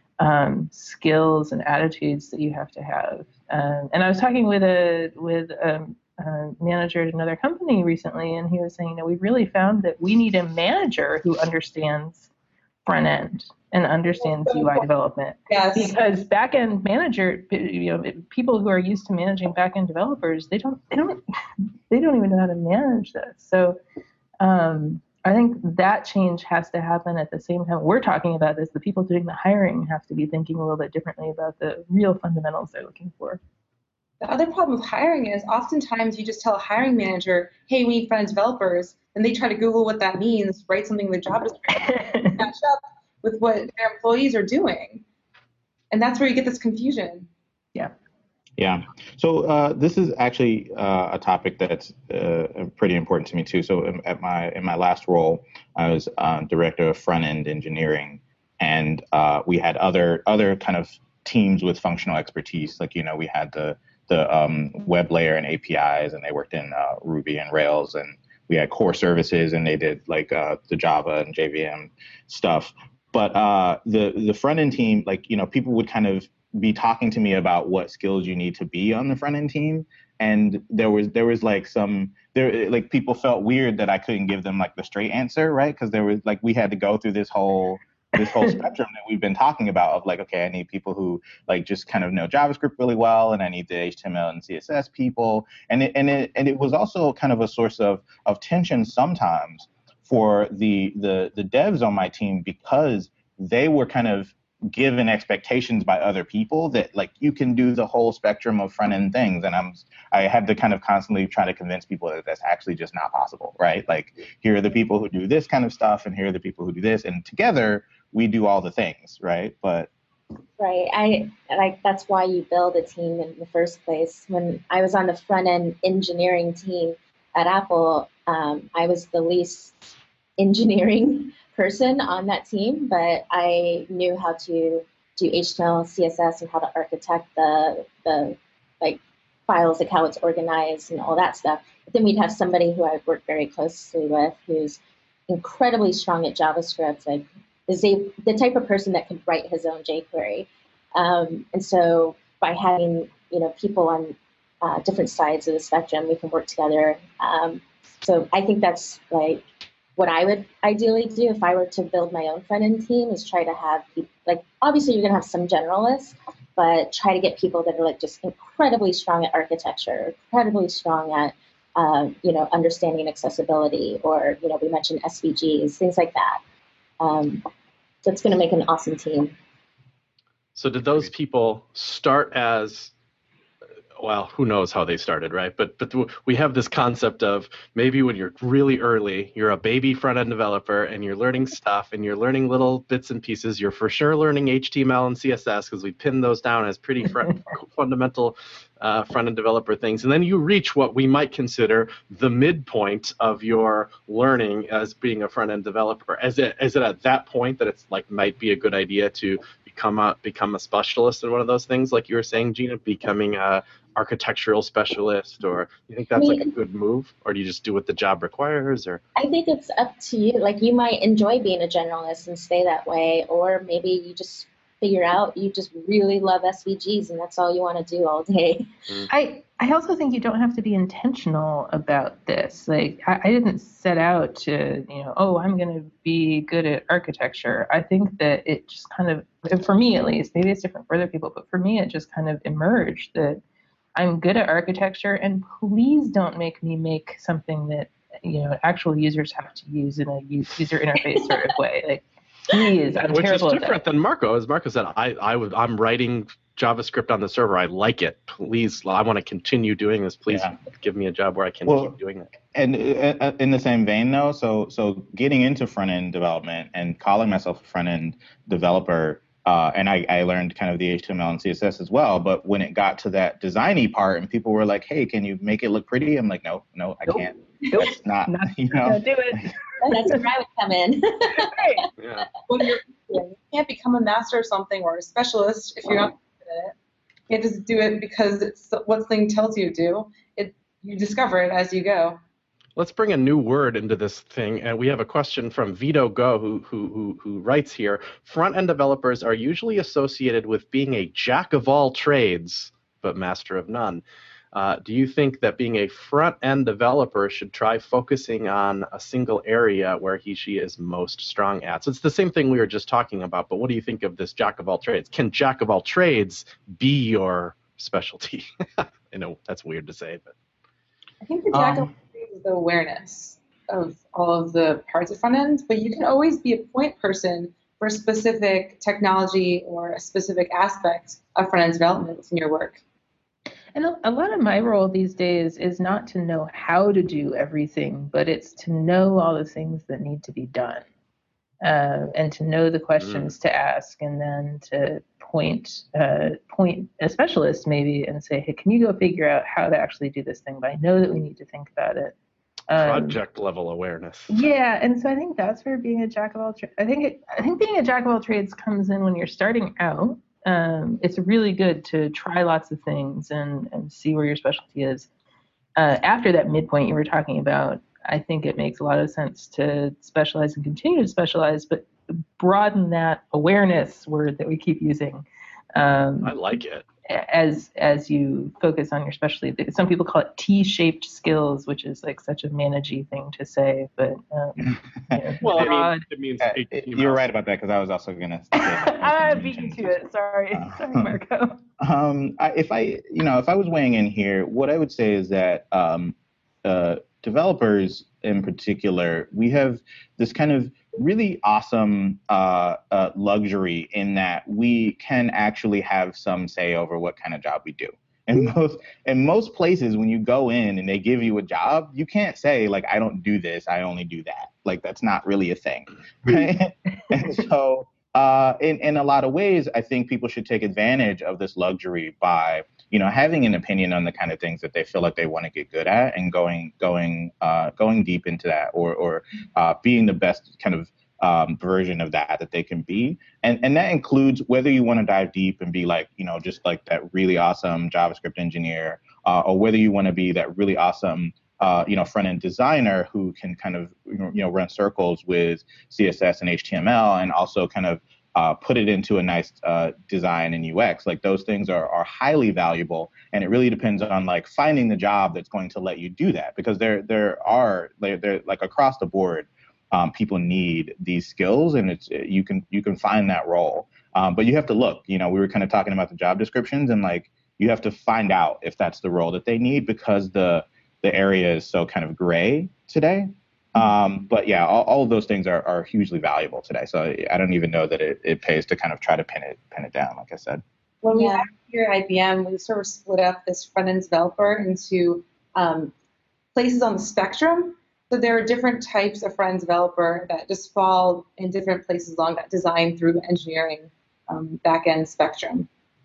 um, skills and attitudes that you have to have. Um, and I was talking with a with a, a manager at another company recently, and he was saying, you know, we really found that we need a manager who understands front end and understands U I development. Yes. Because back end manager, you know, people who are used to managing back end developers, they don't, they don't, they don't even know how to manage this. So um, I think that change has to happen at the same time we're talking about this. The people doing the hiring have to be thinking a little bit differently about the real fundamentals they're looking for. The other problem with hiring is oftentimes you just tell a hiring manager, hey, we need front-end developers, and they try to Google what that means, write something in the job description, match up with what their employees are doing. And that's where you get this confusion. Yeah. Yeah. So uh, this is actually uh, a topic that's uh, pretty important to me too. So in, at my in my last role, I was uh, director of front-end engineering, and uh, we had other other kind of teams with functional expertise. Like, you know, we had the the um, web layer and A P Is, and they worked in uh, Ruby and Rails, and we had core services, and they did like uh, the Java and J V M stuff. But uh, the the front end team, like, you know, people would kind of be talking to me about what skills you need to be on the front end team, and there was there was like some there like people felt weird that I couldn't give them like the straight answer, right? Because there was like we had to go through this whole this whole spectrum that we've been talking about of like, okay, I need people who like just kind of know JavaScript really well, and I need the H T M L and C S S people, and it and it and it was also kind of a source of of tension sometimes for the the the devs on my team, because they were kind of given expectations by other people that like you can do the whole spectrum of front end things, and I'm I had to kind of constantly try to convince people that that's actually just not possible, right? Like, here are the people who do this kind of stuff, and here are the people who do this, and together we do all the things, right? But right, I like that's why you build a team in the first place. When I was on the front end engineering team at Apple, um, I was the least engineering person on that team, but I knew how to do H T M L, C S S, and how to architect the the like files, like how it's organized and all that stuff. But then we'd have somebody who I worked very closely with who's incredibly strong at JavaScript, like is a, the type of person that could write his own jQuery. Um, and so by having, you know, people on uh, different sides of the spectrum, we can work together. Um, so I think that's like what I would ideally do if I were to build my own front-end team, is try to have people, like, obviously you're going to have some generalists, but try to get people that are like just incredibly strong at architecture, incredibly strong at, uh, you know, understanding accessibility, or, you know, we mentioned S V Gs, things like that. Um, so it's going to make an awesome team. So did those people start as well, who knows how they started, right? But but we have this concept of maybe when you're really early, you're a baby front end developer and you're learning stuff and you're learning little bits and pieces. You're for sure learning H T M L and C S S because we pinned those down as pretty front, fundamental uh, front end developer things. And then you reach what we might consider the midpoint of your learning as being a front end developer. Is it is it at that point that it's like might be a good idea to become a become a specialist in one of those things, like you were saying, Gina, becoming a architectural specialist, or you think that's I mean, like a good move, or do you just do what the job requires? Or I think it's up to you. Like you might enjoy being a generalist and stay that way, or maybe you just figure out you just really love S V Gs and that's all you want to do all day. I I also think you don't have to be intentional about this. Like I, I didn't set out to, you know, oh, I'm going to be good at architecture. I think that it just kind of, for me at least, maybe it's different for other people, but for me it just kind of emerged that I'm good at architecture, and please don't make me make something that, you know, actual users have to use in a user interface sort of way. Like, please, I'm Which terrible is at different that. than Marco. As Marco said, I, I would, I'm writing JavaScript on the server. I like it. Please, I want to continue doing this. Please yeah. give me a job where I can well, keep doing it. And uh, in the same vein, though, so so getting into front-end development and calling myself a front-end developer, Uh, and I, I learned kind of the H T M L and C S S as well. But when it got to that designy part and people were like, hey, can you make it look pretty? I'm like, no, no, I nope. can't. Nope. That's not, not, you know. Not do it. That's where I would come in. Right. Yeah. When you're, you can't become a master of something or a specialist if you're not good at it. You can't just do it because it's what something tells you to do. It, you discover it as you go. Let's bring a new word into this thing, and we have a question from Vito Go, who who who, who writes here: front-end developers are usually associated with being a jack of all trades, but master of none. Uh, do you think that being a front-end developer should try focusing on a single area where he she is most strong at? So it's the same thing we were just talking about, but what do you think of this jack of all trades? Can jack of all trades be your specialty? I know that's weird to say, but I think the jack um, of is the awareness of all of the parts of front end, but you can always be a point person for a specific technology or a specific aspect of front end development in your work. And a, a lot of my role these days is not to know how to do everything, but it's to know all the things that need to be done, uh, and to know the questions mm. to ask, and then to point uh, point a specialist maybe and say, hey, can you go figure out how to actually do this thing? But I know that we need to think about it. Um, Project level awareness. Yeah, and so I think that's where being a jack of all trades. I think it, I think being a jack of all trades comes in when you're starting out. Um, it's really good to try lots of things and, and see where your specialty is. Uh, after that midpoint you were talking about, I think it makes a lot of sense to specialize and continue to specialize, but broaden that awareness word that we keep using. Um, I like it. As as you focus on your specialty. Some people call it T-shaped skills, which is like such a managey thing to say, but um, you know, well, I mean, it means uh, you're right about that, because I was also gonna. I beat you to it. Sorry, uh, sorry, Marco. Um, I, if I, you know, if I was weighing in here, what I would say is that um, uh, developers in particular, we have this kind of really awesome uh, uh, luxury in that we can actually have some say over what kind of job we do. In most in most places, when you go in and they give you a job, you can't say like, I don't do this, I only do that. Like, that's not really a thing, right? And so uh, in, in a lot of ways, I think people should take advantage of this luxury by, you know, having an opinion on the kind of things that they feel like they want to get good at, and going going uh, going deep into that, or or uh, being the best kind of um, version of that that they can be. And and that includes whether you want to dive deep and be like, you know, just like that really awesome JavaScript engineer, uh, or whether you want to be that really awesome, uh, you know, front-end designer who can kind of, you know, run circles with C S S and H T M L, and also kind of uh, put it into a nice uh, design and U X. Like, those things are, are highly valuable, and it really depends on like finding the job that's going to let you do that, because there there are they're, they're like across the board. Um, people need these skills, and it's you can you can find that role, um, but you have to look. You know, we were kind of talking about the job descriptions, and like you have to find out if that's the role that they need, because the the area is so kind of gray today. Um, but yeah, all, all of those things are, are hugely valuable today. So I don't even know that it, it pays to kind of try to pin it pin it down, like I said. when we Yeah. had here at I B M, we sort of split up this front-end developer into um, places on the spectrum. So there are different types of front-end developer that just fall in different places along that design through engineering um, back-end spectrum.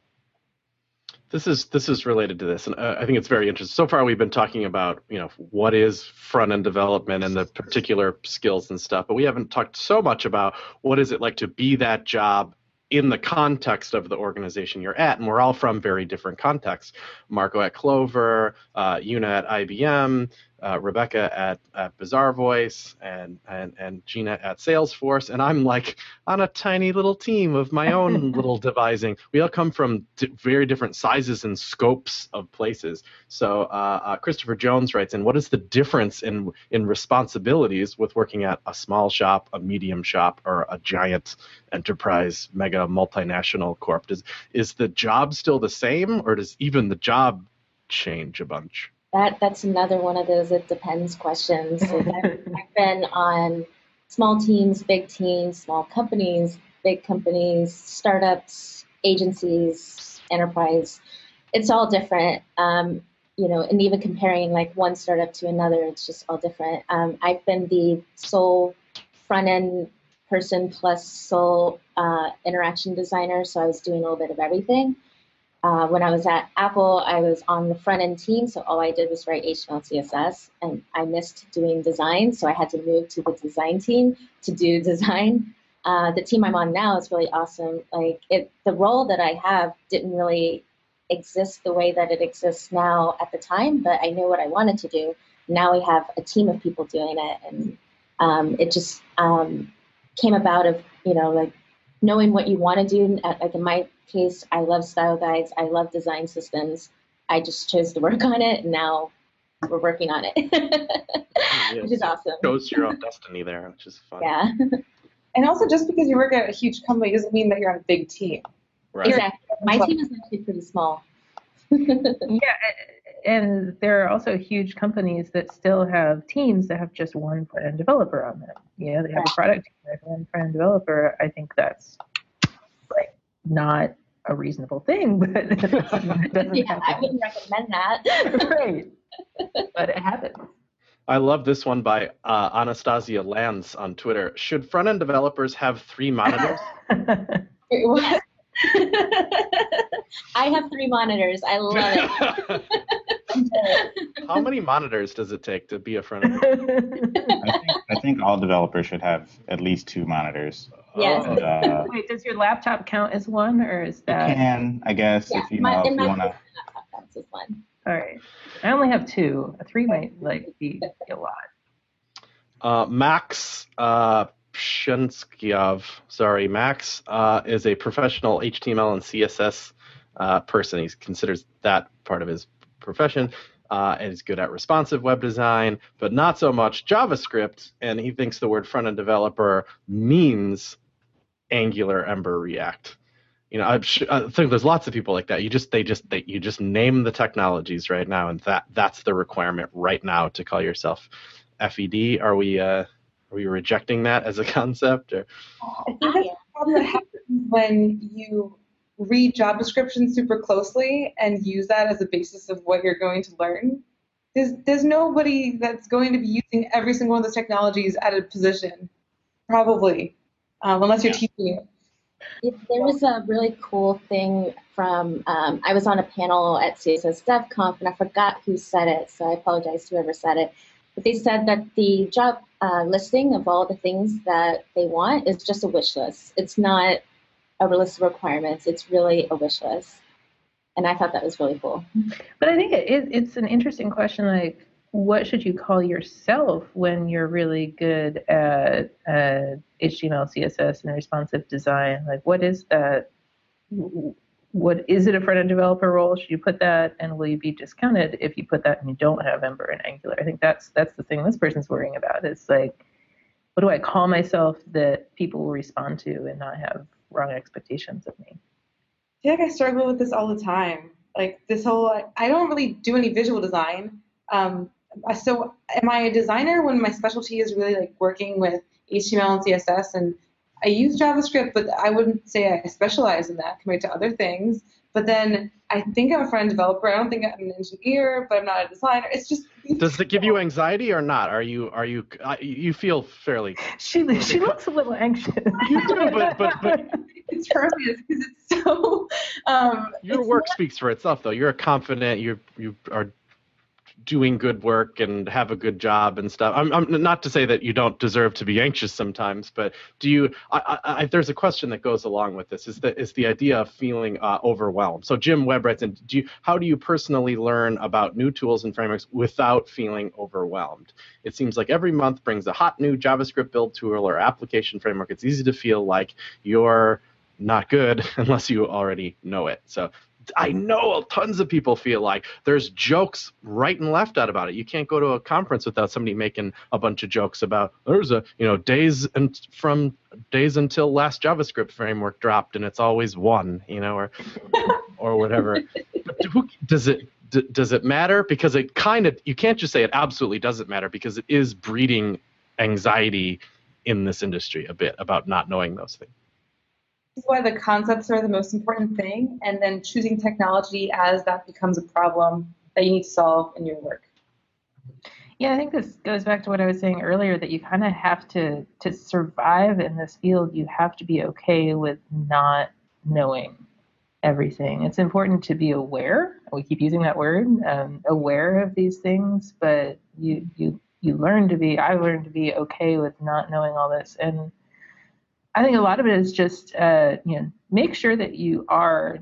This is this is related to this, and uh, I think it's very interesting. So far, we've been talking about you know what is front end development and the particular skills and stuff, but we haven't talked so much about what is it like to be that job in the context of the organization you're at. And we're all from very different contexts. Marco at Clover, uh, Una at I B M, uh, Rebecca at, at Bizarre Voice, and, and and Gina at Salesforce, and I'm like on a tiny little team of my own little devising. We all come from d- very different sizes and scopes of places. So uh, uh, Christopher Jones writes in, what is the difference in in responsibilities with working at a small shop, a medium shop, or a giant enterprise, mega multinational corp? Does, is the job still the same, or does even the job change a bunch? That that's another one of those it depends questions. Like I've, I've been on small teams, big teams, small companies, big companies, startups, agencies, enterprise. It's all different. Um, you know, and even comparing like one startup to another, it's just all different. Um, I've been the sole front end person plus sole uh, interaction designer, so I was doing a little bit of everything. Uh, when I was at Apple, I was on the front end team, so all I did was write H T M L, C S S, and I missed doing design, so I had to move to the design team to do design. Uh, the team I'm on now is really awesome. Like it, the role that I have didn't really exist the way that it exists now at the time, but I knew what I wanted to do. Now we have a team of people doing it, and um, it just um, came about of, you know, like knowing what you want to do. Like in my case, I love style guides. I love design systems. I just chose to work on it, and now we're working on it, Yeah, which is awesome. Chose your own destiny there, which is fun. Yeah. And also, just because you work at a huge company doesn't mean that you're on a big team. Right. Exactly. My team is actually pretty small. Yeah, and there are also huge companies that still have teams that have just one front-end developer on them. You know, they have a product team with one front-end developer. I think that's like not a reasonable thing, but it doesn't Yeah, happen. I wouldn't recommend that. Right, but it happens. I love this one by uh, Anastasia Lanz on Twitter. Should front-end developers have three monitors? Wait, what? I have three monitors. I love it. How many monitors does it take to be a front-end developer? I think, I think all developers should have at least two monitors. Yes. And, uh, Wait, does your laptop count as one, or is you that? can, I guess, Yeah, if you my, know, if in you my want to. case, that's just one. All right, I only have two. A three might like be a lot. Uh, Max uh, Pshenskiov, sorry, Max uh, is a professional H T M L and C S S uh, person. He considers that part of his profession, uh, and he's good at responsive web design, but not so much JavaScript. And he thinks the word front-end developer means Angular, Ember, React. You know, I'm sure, I think there's lots of people like that. You just they just they, you just name the technologies right now, and that that's the requirement right now to call yourself F E D. Are we uh, are we rejecting that as a concept? Or? I think that's the problem that happens when you read job descriptions super closely and use that as a basis of what you're going to learn. There's there's nobody that's going to be using every single one of those technologies at a position, probably, um, unless you're teaching it. It, there was a really cool thing from, um, I was on a panel at C S S DevConf, and I forgot who said it, so I apologize to whoever said it. But they said that the job uh, listing of all the things that they want is just a wish list. It's not a list of requirements. It's really a wish list. And I thought that was really cool. But I think it, it, it's an interesting question, like, what should you call yourself when you're really good at uh, H T M L, C S S, and responsive design? Like, what is that? What is it a front-end developer role? Should you put that, and will you be discounted if you put that and you don't have Ember and Angular? I think that's that's the thing this person's worrying about. It's like, what do I call myself that people will respond to and not have wrong expectations of me? I feel like I struggle with this all the time. Like this whole, I don't really do any visual design. Um, so am I a designer when my specialty is really like working with H T M L and C S S and I use JavaScript, but I wouldn't say I specialize in that compared to other things. But then I think I'm a front-end developer. I don't think I'm an engineer, but I'm not a designer. It's just. Does it give you anxiety or not? Are you are you uh, you feel fairly? She she looks a little anxious. You do, but but but. It's pervious because it's so. Um, Your it's work not, speaks for itself, though. You're confident. You you are doing good work and have a good job and stuff. I'm, I'm not to say that you don't deserve to be anxious sometimes, but do you? I, I, I, there's a question that goes along with this. Is that is the idea of feeling uh, overwhelmed? So Jim Webb writes in, do you? How do you personally learn about new tools and frameworks without feeling overwhelmed? It seems like every month brings a hot new JavaScript build tool or application framework. It's easy to feel like you're not good unless you already know it. So I know tons of people feel like there's jokes right and left out about it. You can't go to a conference without somebody making a bunch of jokes about there's a, you know, days and from days until last JavaScript framework dropped and it's always one, you know, or or whatever. But who, does it d- does it matter? Because it kind of, you can't just say it absolutely doesn't matter, because it is breeding anxiety in this industry a bit about not knowing those things. This is why the concepts are the most important thing, and then choosing technology as that becomes a problem that you need to solve in your work. Yeah, I think this goes back to what I was saying earlier, that you kind of have to, to survive in this field, you have to be okay with not knowing everything. It's important to be aware. We keep using that word, um, aware of these things, but you, you, you learn to be, I learned to be okay with not knowing all this. And I think a lot of it is just, uh, you know, make sure that you are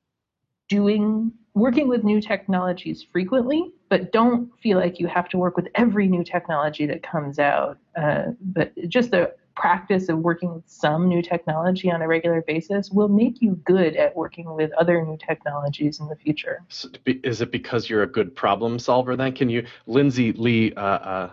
doing, working with new technologies frequently, but don't feel like you have to work with every new technology that comes out. Uh, but just the practice of working with some new technology on a regular basis will make you good at working with other new technologies in the future. So is it because you're a good problem solver then? Can you, Lindsay Lee, uh, uh,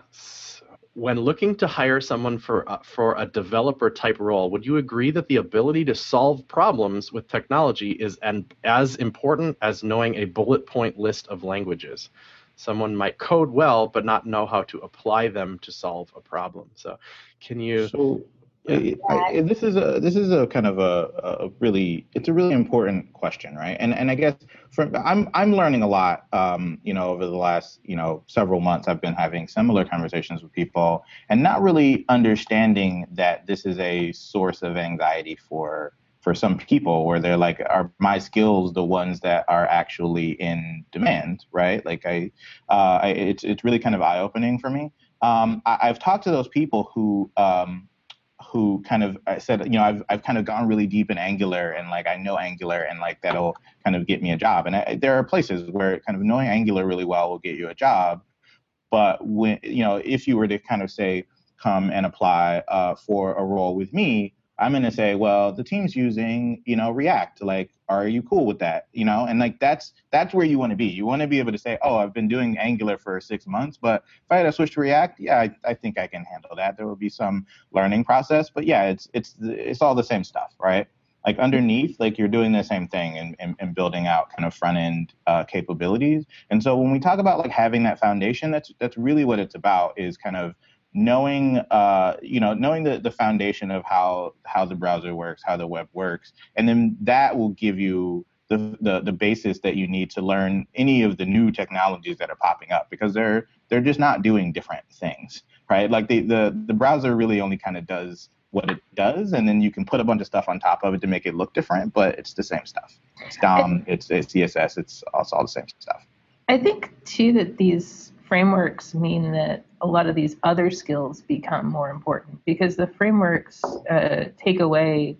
when looking to hire someone for uh, for a developer type role, would you agree that the ability to solve problems with technology is an, as important as knowing a bullet point list of languages? Someone might code well, but not know how to apply them to solve a problem. So, can you? So, yeah. I, I, this is a this is a kind of a, a really it's a really important question, right? And and I guess from I'm I'm learning a lot. Um, you know, over the last you know several months, I've been having similar conversations with people, and not really understanding that this is a source of anxiety for for some people, where they're like, are my skills the ones that are actually in demand, right? Like I, uh, I it's it's really kind of eye opening for me. Um, I, I've talked to those people who. Um, who kind of I said, you know, I've I've kind of gone really deep in Angular, and like I know Angular, and like that'll kind of get me a job. And I, there are places where kind of knowing Angular really well will get you a job. But when you know, if you were to kind of say come and apply uh, for a role with me, I'm going to say, well, the team's using, you know, React. Like, are you cool with that? You know, and like that's that's where you want to be. You want to be able to say, oh, I've been doing Angular for six months, but if I had to switch to React, yeah, I, I think I can handle that. There will be some learning process, but yeah, it's it's it's all the same stuff, right? Like underneath, like you're doing the same thing and, and, and building out kind of front end uh, capabilities. And so when we talk about like having that foundation, that's that's really what it's about, is kind of knowing, uh, you know, knowing the, the foundation of how how the browser works, how the web works, and then that will give you the, the the basis that you need to learn any of the new technologies that are popping up, because they're they're just not doing different things, right? Like the the, the browser really only kind of does what it does, and then you can put a bunch of stuff on top of it to make it look different, but it's the same stuff. It's D O M, it's, it's C S S, it's also all the same stuff. I think too that these frameworks mean that a lot of these other skills become more important, because the frameworks uh, take away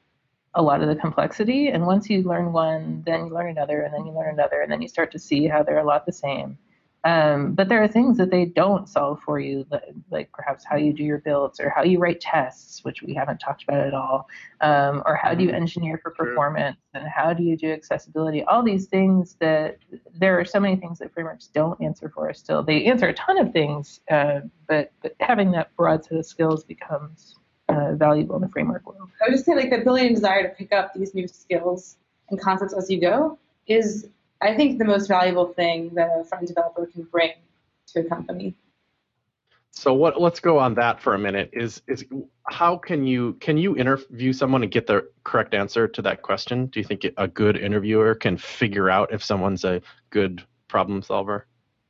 a lot of the complexity. And once you learn one, then you learn another, and then you learn another, and then you start to see how they're a lot the same. Um, but there are things that they don't solve for you, like perhaps how you do your builds, or how you write tests, which we haven't talked about at all, um, or how do you engineer for performance, and how do you do accessibility, all these things that there are so many things that frameworks don't answer for us still. They answer a ton of things, uh, but, but having that broad set of skills becomes uh, valuable in the framework world. I would just say like the ability and desire to pick up these new skills and concepts as you go is, I think, the most valuable thing that a front-end developer can bring to a company. So what? Let's go on that for a minute. Is is how can you can you interview someone and get the correct answer to that question? Do you think a good interviewer can figure out if someone's a good problem solver?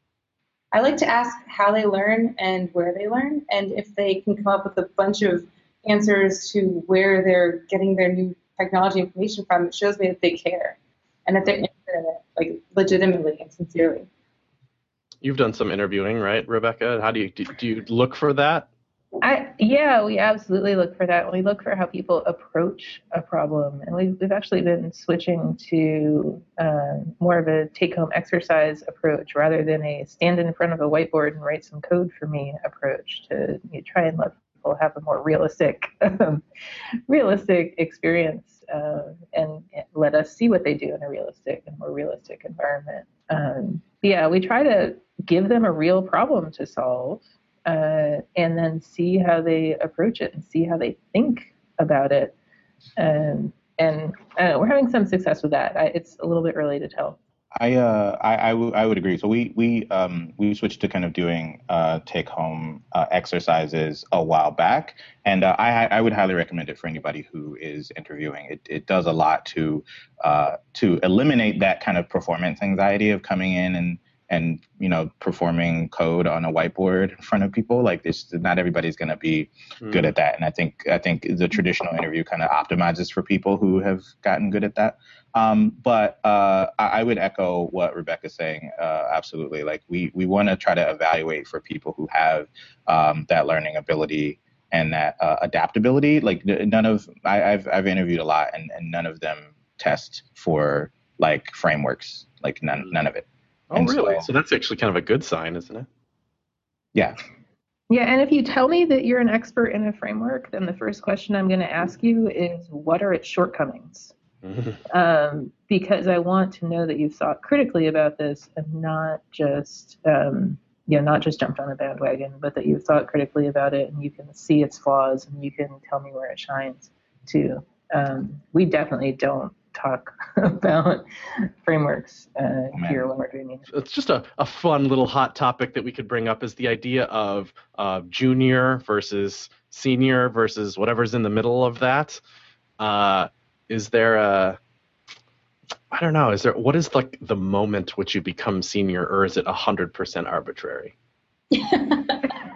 I like to ask how they learn and where they learn, and if they can come up with a bunch of answers to where they're getting their new technology information from, it shows me that they care and that they're interested in it, like legitimately and sincerely. You've done some interviewing, right, Rebecca? How do you do, do you look for that? I, yeah, we absolutely look for that. We look for how people approach a problem. And we've, we've actually been switching to uh, more of a take-home exercise approach rather than a stand in front of a whiteboard and write some code for me approach to you know, try and let people have a more realistic um, realistic experience uh, and let us see what they do in a realistic and more realistic environment. Um, yeah, we try to give them a real problem to solve. Uh, and then see how they approach it and see how they think about it. Um, and uh, we're having some success with that. I, it's a little bit early to tell. I uh I, I, w- I would agree. So we we um we switched to kind of doing uh take home uh, exercises a while back, and uh, I I would highly recommend it for anybody who is interviewing. It it does a lot to uh to eliminate that kind of performance anxiety of coming in and and you know performing code on a whiteboard in front of people. Like this, not everybody's going to be mm. good at that, and I think I think the traditional interview kind of optimizes for people who have gotten good at that. Um, but uh, I, I would echo what Rebecca's saying. Uh, absolutely, like we we want to try to evaluate for people who have um, that learning ability and that uh, adaptability. Like none of I, I've I've interviewed a lot, and, and none of them test for like frameworks. Like none none of it. Oh, and really? So, so that's actually kind of a good sign, isn't it? Yeah. Yeah, and if you tell me that you're an expert in a framework, then the first question I'm going to ask you is, what are its shortcomings? um, because I want to know that you've thought critically about this and not just, um, you know, not just jumped on a bandwagon, but that you've thought critically about it and you can see its flaws and you can tell me where it shines too. Um, we definitely don't talk about frameworks uh, here when we're doing it. It's just a, a fun little hot topic that we could bring up is the idea of uh, junior versus senior versus whatever's in the middle of that. Uh, is there a, I don't know, is there, what is like the moment which you become senior, or is it one hundred percent arbitrary? Senior,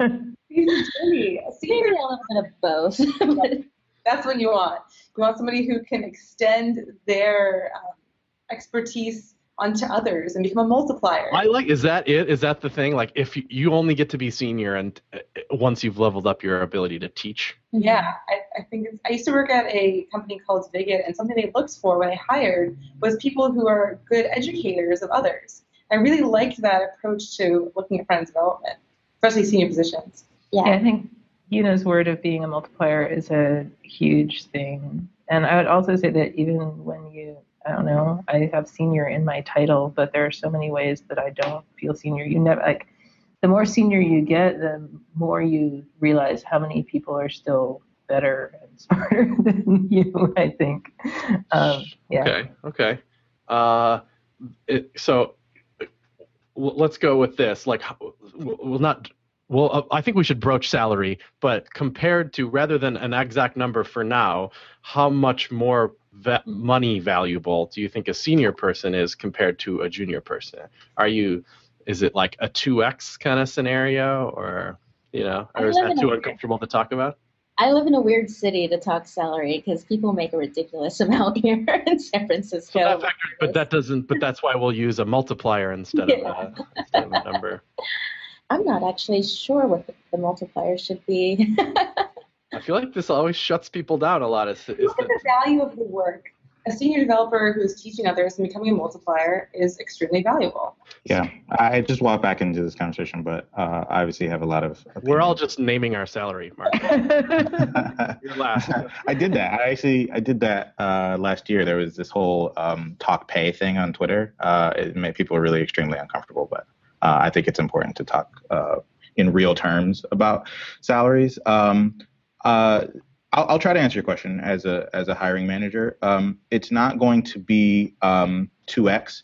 Maybe a little bit of both. That's what you want. You want somebody who can extend their um, expertise onto others and become a multiplier. I like, is that it? Is that the thing? Like if you, you only get to be senior and uh, once you've leveled up your ability to teach? Yeah, I, I think it's, I used to work at a company called Viget, and something they looked for when they hired was people who are good educators of others. I really liked that approach to looking at front-end development, especially senior positions. Yeah, yeah I think Yuna's word of being a multiplier is a huge thing. And I would also say that even when you, I don't know, I have senior in my title, but there are so many ways that I don't feel senior. You never, like, the more senior you get, the more you realize how many people are still better and smarter than you, I think. Um, yeah. Okay, okay. Uh, it, so let's go with this. Like, we'll not... Well, uh, I think we should broach salary, but compared to, rather than an exact number for now, how much more va- money valuable do you think a senior person is compared to a junior person? Are you, is it like a two X kind of scenario, or, you know, or is that too uncomfortable to talk about? I live in a weird city to talk salary because people make a ridiculous amount here in San Francisco. So that factor, but that doesn't, but that's why we'll use a multiplier instead, yeah. of, a, instead of a number. I'm not actually sure what the, the multiplier should be. I feel like this always shuts people down a lot. Is, is Look at the value of the work. A senior developer who's teaching others and becoming a multiplier is extremely valuable. Yeah, I just walked back into this conversation, but uh, I obviously have a lot of opinions. We're all just naming our salary, Mark. You're last. I did that. I actually I did that uh, last year. There was this whole um, talk pay thing on Twitter. Uh, it made people really extremely uncomfortable, but Uh, I think it's important to talk uh, in real terms about salaries. Um, uh, I'll, I'll try to answer your question as a as a hiring manager. Um, it's not going to be um, two X,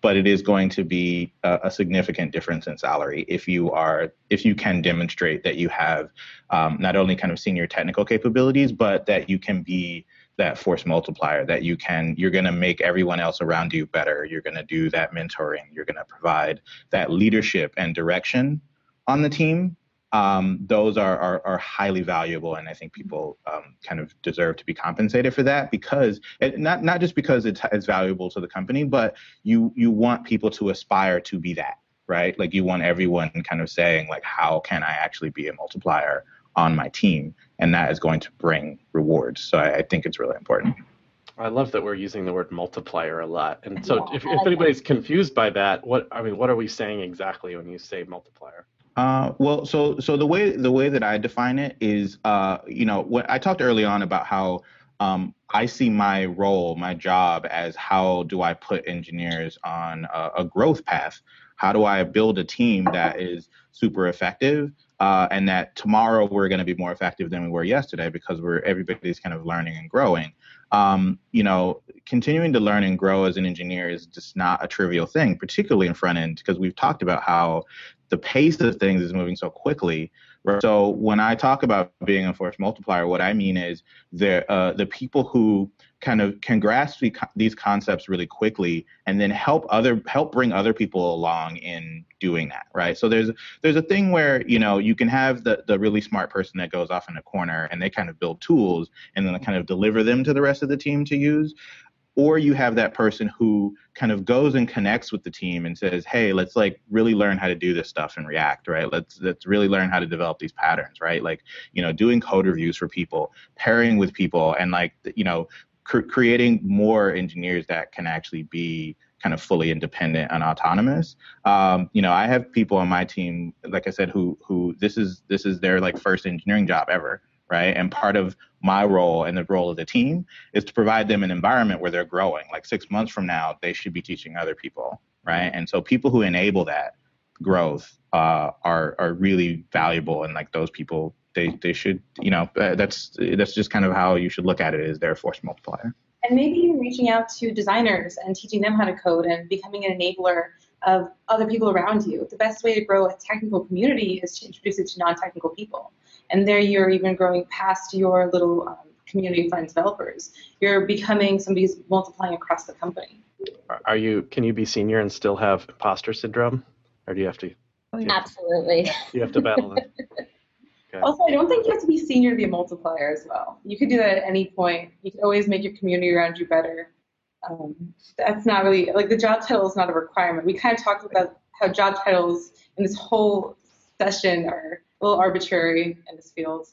but it is going to be a, a significant difference in salary if you are if you can demonstrate that you have um, not only kind of senior technical capabilities, but that you can be that force multiplier, that you can, you're going to make everyone else around you better. You're going to do that mentoring. You're going to provide that leadership and direction on the team. Um, those are, are are highly valuable, and I think people um, kind of deserve to be compensated for that, because it, not not just because it's, it's valuable to the company, but you you want people to aspire to be that, right? Like you want everyone kind of saying like, how can I actually be a multiplier on my team? And that is going to bring rewards. So I, I think it's really important. I love that we're using the word multiplier a lot. And so if, if anybody's confused by that, what I mean, what are we saying exactly when you say multiplier? Uh, well, so so the way the way that I define it is, uh, you know, what I talked early on about how um, I see my role, my job as how do I put engineers on a, a growth path? How do I build a team that is super effective uh, and that tomorrow we're going to be more effective than we were yesterday because we're everybody's kind of learning and growing. Um, you know, continuing to learn and grow as an engineer is just not a trivial thing, particularly in front end, because we've talked about how the pace of things is moving so quickly. So when I talk about being a force multiplier, what I mean is the uh, the people who kind of can grasp the, these concepts really quickly and then help other help bring other people along in doing that, right? So there's there's a thing where, you know, you can have the the really smart person that goes off in a corner and they kind of build tools and then kind of deliver them to the rest of the team to use. Or you have that person who kind of goes and connects with the team and says, hey, let's like really learn how to do this stuff in React, right? Let's let's really learn how to develop these patterns, right? Like, you know, doing code reviews for people, pairing with people, and like, you know, cr- creating more engineers that can actually be kind of fully independent and autonomous. Um, you know, I have people on my team, like I said, who who this is this is their like first engineering job ever. Right. And part of my role and the role of the team is to provide them an environment where they're growing. Like six months from now, they should be teaching other people. Right. And so people who enable that growth uh, are are really valuable. And like those people, they they should, you know, that's that's just kind of how you should look at it, is their force multiplier. And maybe even reaching out to designers and teaching them how to code and becoming an enabler of other people around you. The best way to grow a technical community is to introduce it to non-technical people. And there you're even growing past your little um, community of friends developers. You're becoming somebody who's multiplying across the company. Are you? Can you be senior and still have imposter syndrome, or do you have to? You Absolutely. Have to, you have to battle it. Okay. Also, I don't think you have to be senior to be a multiplier as well. You could do that at any point. You can always make your community around you better. Um, that's not really, like the job title is not a requirement. We kind of talked about how job titles in this whole session are a little arbitrary in this field.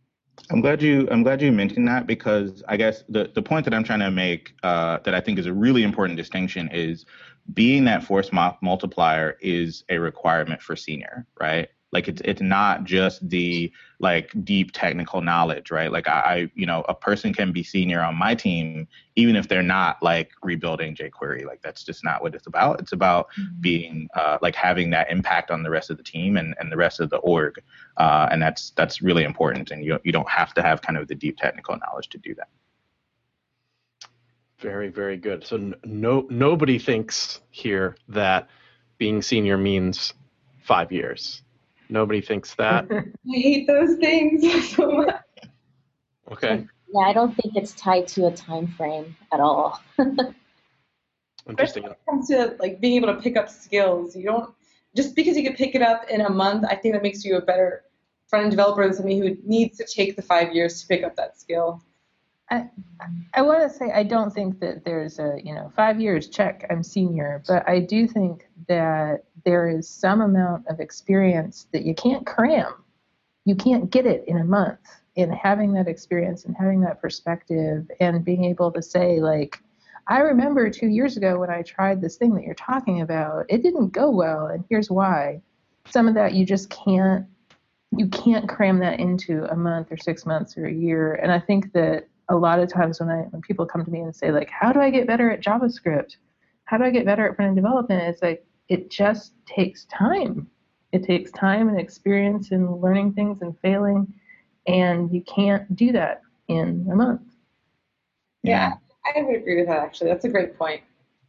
I'm glad you I'm glad you mentioned that, because I guess the, the point that I'm trying to make uh, that I think is a really important distinction is being that force multiplier is a requirement for senior, right? Like it's it's not just the like deep technical knowledge, right? Like I, I, you know, a person can be senior on my team even if they're not like rebuilding jQuery. Like that's just not what it's about. It's about mm-hmm. being uh, like having that impact on the rest of the team and, and the rest of the org, uh, and that's that's really important. And you you don't have to have kind of the deep technical knowledge to do that. Very, very good. So no nobody thinks here that being senior means five years. Nobody thinks that. I hate those things so much. Okay. Yeah, I don't think it's tied to a time frame at all. Interesting. When it comes to like being able to pick up skills, you don't just because you can pick it up in a month. I think that makes you a better front-end developer than somebody who needs to take the five years to pick up that skill. I, I want to say I don't think that there's a, you know, five years, check, I'm senior. But I do think that there is some amount of experience that you can't cram. You can't get it in a month. And having that experience and having that perspective and being able to say, like, I remember two years ago when I tried this thing that you're talking about, it didn't go well, and here's why. Some of that you just can't, you can't cram that into a month or six months or a year. And I think that a lot of times when I when people come to me and say, like, how do I get better at JavaScript? How do I get better at front-end development? It's like, it just takes time. It takes time and experience and learning things and failing, and you can't do that in a month. Yeah, I would agree with that, actually. That's a great point.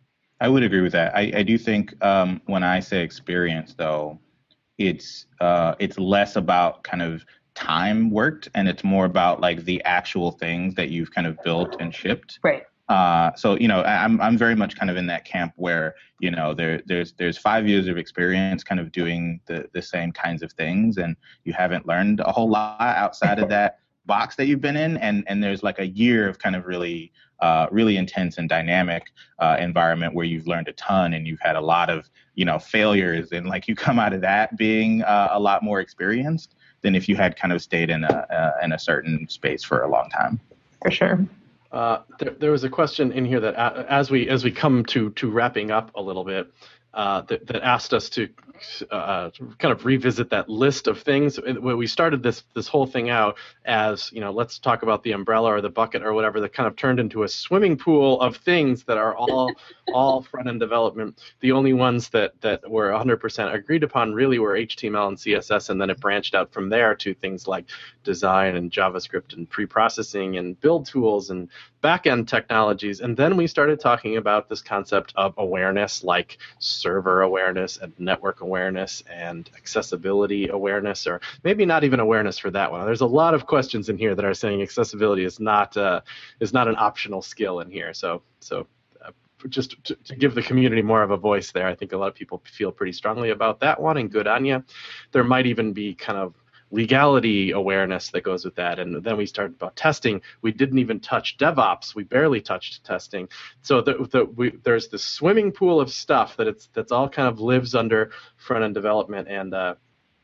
I would agree with that. I, I do think um, when I say experience, though, it's uh, it's less about kind of time worked, and it's more about like the actual things that you've kind of built and shipped. Right. Uh, so you know, I- I'm I'm very much kind of in that camp where you know there there's there's five years of experience kind of doing the the same kinds of things, and you haven't learned a whole lot outside of that box that you've been in, and and there's like a year of kind of really uh, really intense and dynamic uh, environment where you've learned a ton and you've had a lot of you know failures, and like you come out of that being uh, a lot more experienced than if you had kind of stayed in a uh, in a certain space for a long time. For sure. Uh, there, there was a question in here that uh, as we as we come to to wrapping up a little bit, uh, that, that asked us to uh, kind of revisit that list of things. When we started this this whole thing out as, you know, let's talk about the umbrella or the bucket or whatever, that kind of turned into a swimming pool of things that are all all front end development. The only ones that that were one hundred percent agreed upon really were H T M L and C S S, and then it branched out from there to things like design and JavaScript and pre-processing and build tools and back-end technologies. And then we started talking about this concept of awareness, like server awareness and network awareness and accessibility awareness, or maybe not even awareness for that one. There's a lot of questions in here that are saying accessibility is not uh, is not an optional skill in here. So so uh, just to, to give the community more of a voice there, I think a lot of people feel pretty strongly about that one, and good on you. There might even be kind of legality awareness that goes with that. And then we started about testing. We didn't even touch DevOps. We barely touched testing. So the, the, we, there's this swimming pool of stuff that it's that's all kind of lives under front-end development. And uh,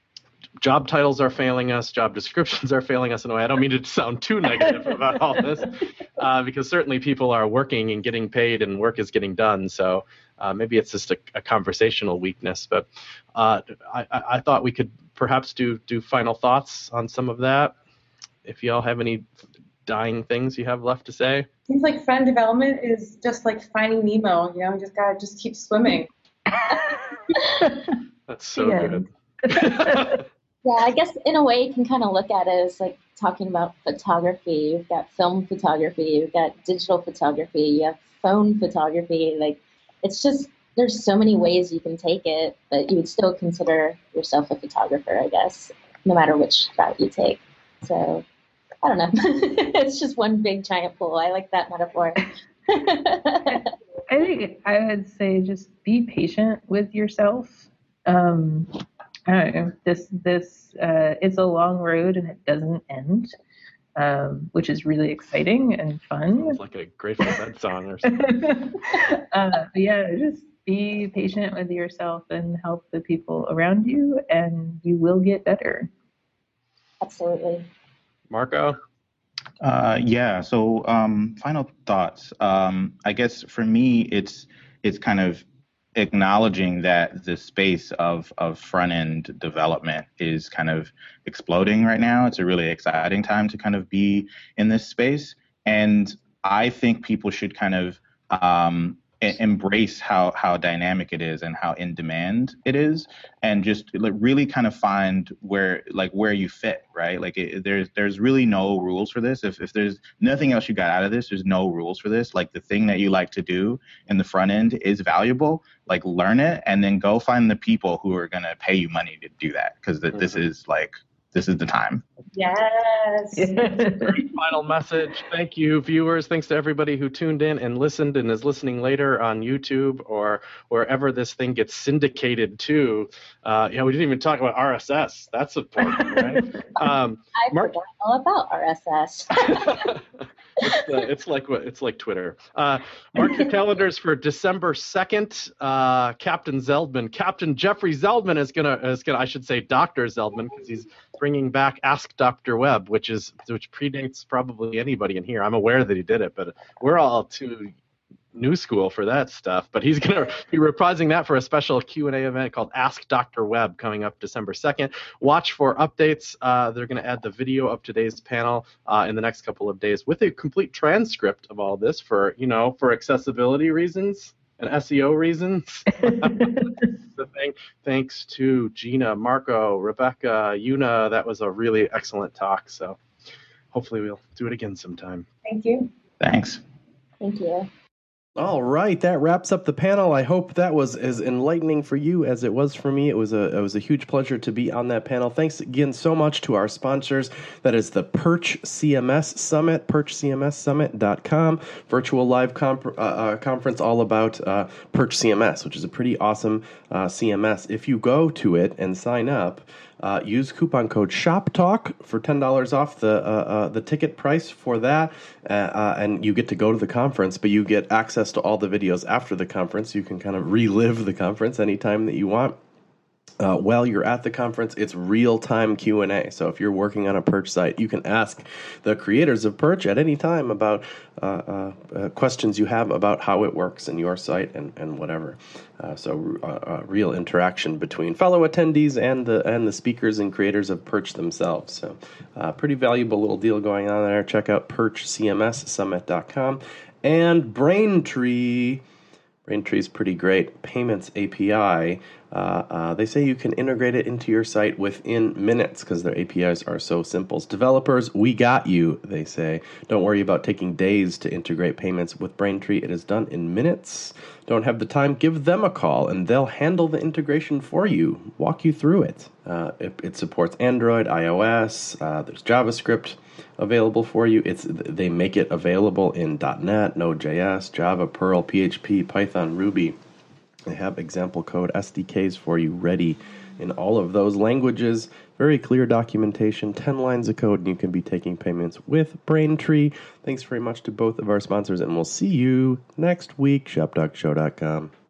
job titles are failing us. Job descriptions are failing us in a way. I don't mean to sound too negative about all this, uh, because certainly people are working and getting paid and work is getting done. So uh, maybe it's just a, a conversational weakness. But uh, I, I thought we could perhaps do do final thoughts on some of that. If y'all have any dying things you have left to say. Seems like friend development is just like finding Nemo. You know, you just gotta just keep swimming. That's so Yeah. good. Yeah, I guess in a way you can kind of look at it as like talking about photography. You've got film photography, you've got digital photography, you have phone photography. Like, it's just, there's so many ways you can take it, but you would still consider yourself a photographer, I guess, no matter which route you take. So, I don't know. It's just one big giant pool. I like that metaphor. I think I would say just be patient with yourself. Um, I don't know. This this uh, it's a long road and it doesn't end, um, which is really exciting and fun. Sounds like a Grateful Dead song or something. uh, but yeah, just be patient with yourself and help the people around you, and you will get better. Absolutely. Marco? Uh, yeah. So, um, final thoughts. Um, I guess for me, it's it's kind of acknowledging that the space of of front end development is kind of exploding right now. It's a really exciting time to kind of be in this space, and I think people should kind of um, e- embrace how how dynamic it is and how in demand it is, and just like, really kind of find where like where you fit, right? Like it, there's there's really no rules for this. If if there's nothing else you got out of this, there's no rules for this. Like the thing that you like to do in the front end is valuable. Like learn it and then go find the people who are gonna pay you money to do that, because mm-hmm. this is like this is the time. Yes. Great final message. Thank you, viewers. Thanks to everybody who tuned in and listened and is listening later on YouTube or wherever this thing ggets syndicated to. Uh, yeah, we didn't even talk about R S S. That's important, right? Um, I Mark- forgot all about R S S. it's, uh, it's like what it's like Twitter. Uh, mark your calendars for December second. Uh, Captain Zeldman, Captain Jeffrey Zeldman is gonna is gonna I should say Doctor Zeldman, because he's bringing back Ask Doctor Web, which is which predates probably anybody in here. I'm aware that he did it, but we're all too new school for that stuff. But he's going to be reprising that for a special Q and A event called Ask Doctor Web coming up December second. Watch for updates. Uh, they're going to add the video of today's panel uh, in the next couple of days with a complete transcript of all this for, you know, for accessibility reasons and S E O reasons. So thank, thanks to Gina, Marco, Rebecca, Una. That was a really excellent talk. So hopefully we'll do it again sometime. Thank you. Thanks. Thank you. All right, that wraps up the panel. I hope that was as enlightening for you as it was for me. It was a it was a huge pleasure to be on that panel. Thanks again so much to our sponsors. That is the Perch C M S Summit, perch c m s summit dot com, virtual live comp- uh, uh, conference all about uh, Perch C M S, which is a pretty awesome uh, C M S. If you go to it and sign up, Uh, use coupon code SHOPTALK for ten dollars off the uh, uh, the ticket price for that, uh, uh, and you get to go to the conference, but you get access to all the videos after the conference. You can kind of relive the conference anytime that you want. Uh, while you're at the conference, it's real-time Q and A. So if you're working on a Perch site, you can ask the creators of Perch at any time about uh, uh, uh, questions you have about how it works in your site and, and whatever. Uh, so uh, uh, real interaction between fellow attendees and the and the speakers and creators of Perch themselves. So uh, pretty valuable little deal going on there. Check out perch c m s summit dot com. And Braintree. Braintree is pretty great. Payments A P I. Uh, uh, they say you can integrate it into your site within minutes because their A P Is are so simple. Developers, we got you, they say. Don't worry about taking days to integrate payments with Braintree. It is done in minutes. Don't have the time? Give them a call, and they'll handle the integration for you, walk you through it. Uh, it, it supports Android, iOS. Uh, there's JavaScript available for you. It's They make it available in dot net, Node.js, Java, Perl, P H P, Python, Ruby. They have example code S D Ks for you ready in all of those languages. Very clear documentation, ten lines of code, and you can be taking payments with Braintree. Thanks very much to both of our sponsors, and we'll see you next week. shop talk show dot com.